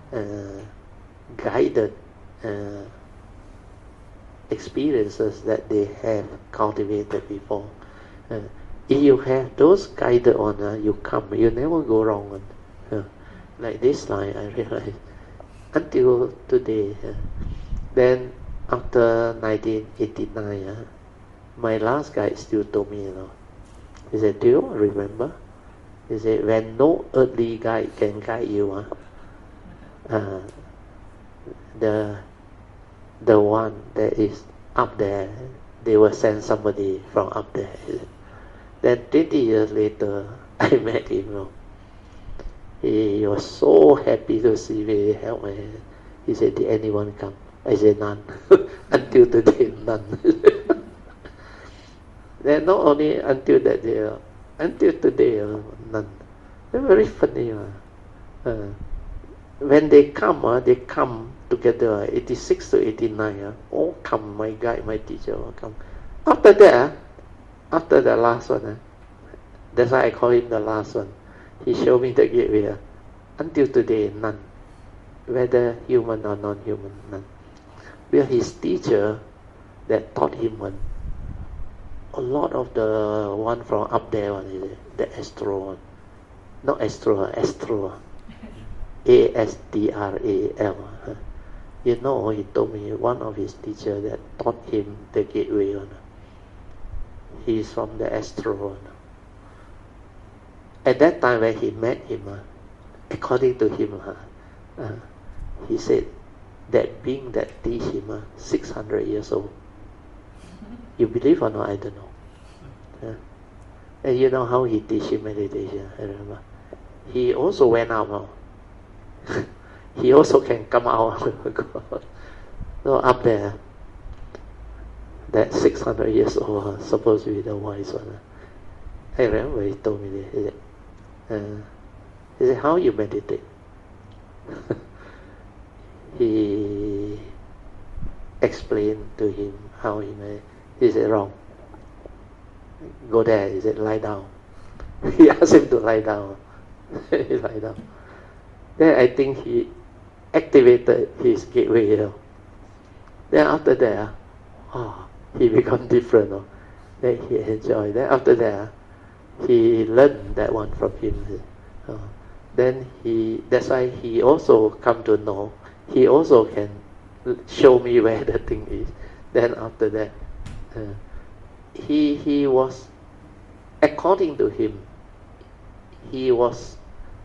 guided experiences that they have cultivated before. If you have those guided on, you come, you never go wrong. Like this line, I realized until today. Then after 1989, my last guide still told me, he said, do you remember? He said, when no earthly guide can guide you, the one that is up there, they will send somebody from up there. Then 20 years later, I met him. He was so happy to see me, help me. He said, did anyone come? I said, none. Until today, none. Then not only until that day, until today, none. They're very funny. When they come together, 86 to 89, all come, my guide, my teacher all come. After that, after the last one, that's why I call him the last one. He showed me the gateway. Until today, none. Whether human or non-human, none. We are his teacher that taught him one. A lot of the one from up there, the astro one. Not astro, astro. ASTRAL. You know, he told me one of his teachers that taught him the gateway one. He's from the astro one. At that time when he met him, according to him, he said that being that teach him 600 years old. You believe or not? I don't know. And you know how he teach him meditation? I remember. He also went out. He also can come out. So up there, that 600 years old, supposed to be the wise one. I remember he told me this. He said, how you meditate? he explained to him how he said wrong. Go there, he said lie down. He asked him to lie down. He lie down. Then I think he activated his gateway. Then after that, he become different. Then he enjoyed. Then after that, he learned that one from him. Then that's why he also come to know. He also can show me where the thing is. Then after that, he was, according to him, he was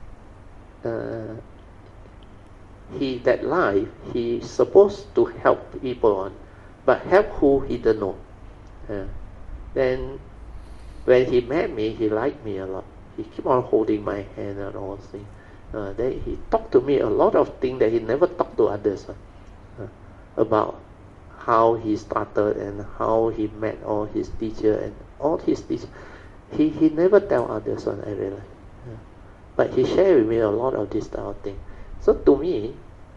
that life he supposed to help people on, but help who he don't know. Then when he met me, he liked me a lot. He keep on holding my hand and all things. Then he talked to me a lot of things that he never talked to others about how he started and how he met all his teacher and all his teachers. He never tell others on, I realize. But he shared with me a lot of this type of thing. So to me,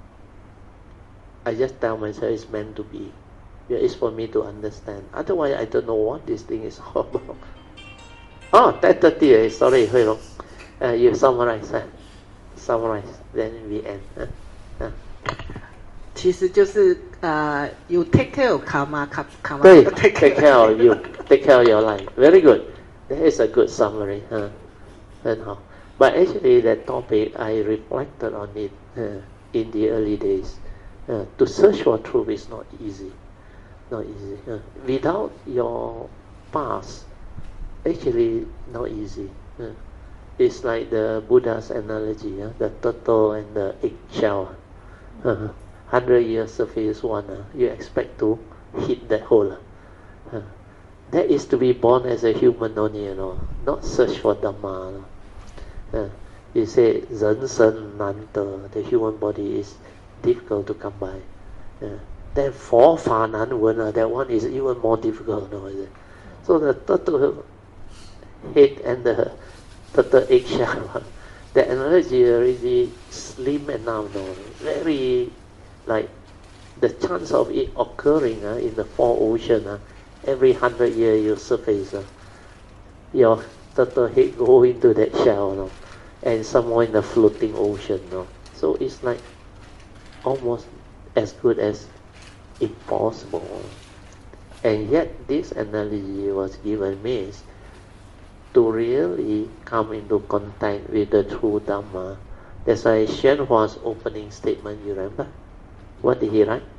I just tell myself it's meant to be. It's for me to understand. Otherwise, I don't know what this thing is all about. 10:30 sorry, Hui Long. You summarize, summarize, then we end. 其实就是you take care of karma, karma 对 take care of you, take care of your life. Very good. That is a good summary. 很好。But actually, that topic I reflected on it in the early days. To search for truth is not easy. Not easy. Without your past, actually not easy. It's like the Buddha's analogy, the turtle and the eggshell. 100 years surface one, you expect to hit that hole. That is to be born as a human only, not search for Dhamma. You say 人生难得, the human body is difficult to come by. Then 佛法难闻, that one is even more difficult. So the turtle head and the turtle eggshell, the analogy already slim enough, very like the chance of it occurring in the four ocean, every 100 years you surface, your turtle head go into that shell, and somewhere in the floating ocean. So it's like almost as good as impossible. And yet this analogy was given means to really come into contact with the true Dhamma. That's why Xuan Hua's opening statement, you remember? What did he write?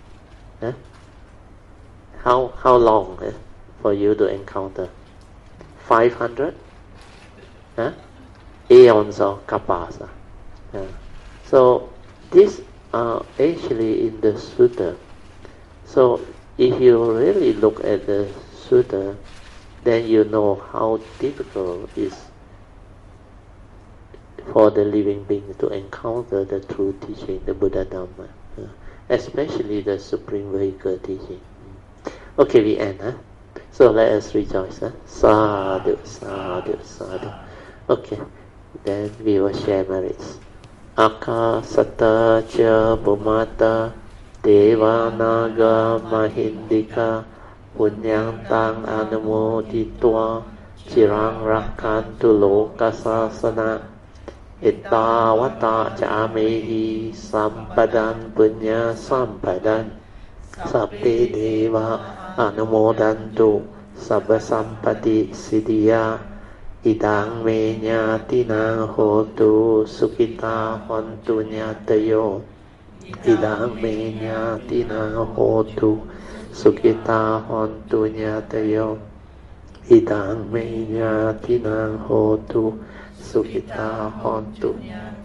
How long for you to encounter? 500? Aeons or kapas. So this actually in the sutta. So if you really look at the sutta, then you know how difficult it is for the living being to encounter the true teaching, the Buddha Dhamma, especially the Supreme Vehicle teaching. Okay, we end. So let us rejoice. Sadhu, sadhu, sadhu. Okay, then we will share merits. Akasata cha bhumata deva naga mahindika punyang tang anumoditwa chirang rakantu lokasasana ittavata cha amehi sampadan punya sampadan sabbe deva anumodantu sabba sampati siddhya idang me nyatina hotu sukita hontu nyatayo idang me nyatina hotu sukita hontu nyatayo idang me nyatina hotu sukita hontu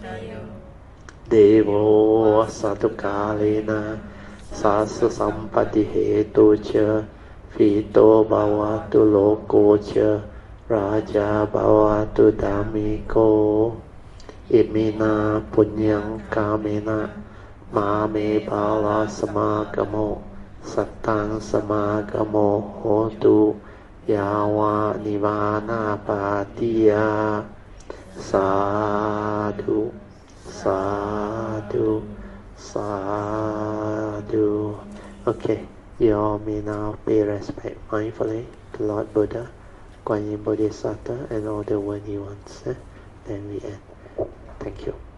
devo sadukalena sasa sampati hetu cha fito bhavatu loko cha Raja bhavatu dhammiko imina punyang kamena mame bala samagamo sattang samagamo hotu yawa nivana patiya sadhu sadhu Sadhu. Okay, you all may now pay respect mindfully to Lord Buddha, Guanyin Bodhisattva, and all the worthy ones. Then we end. Thank you.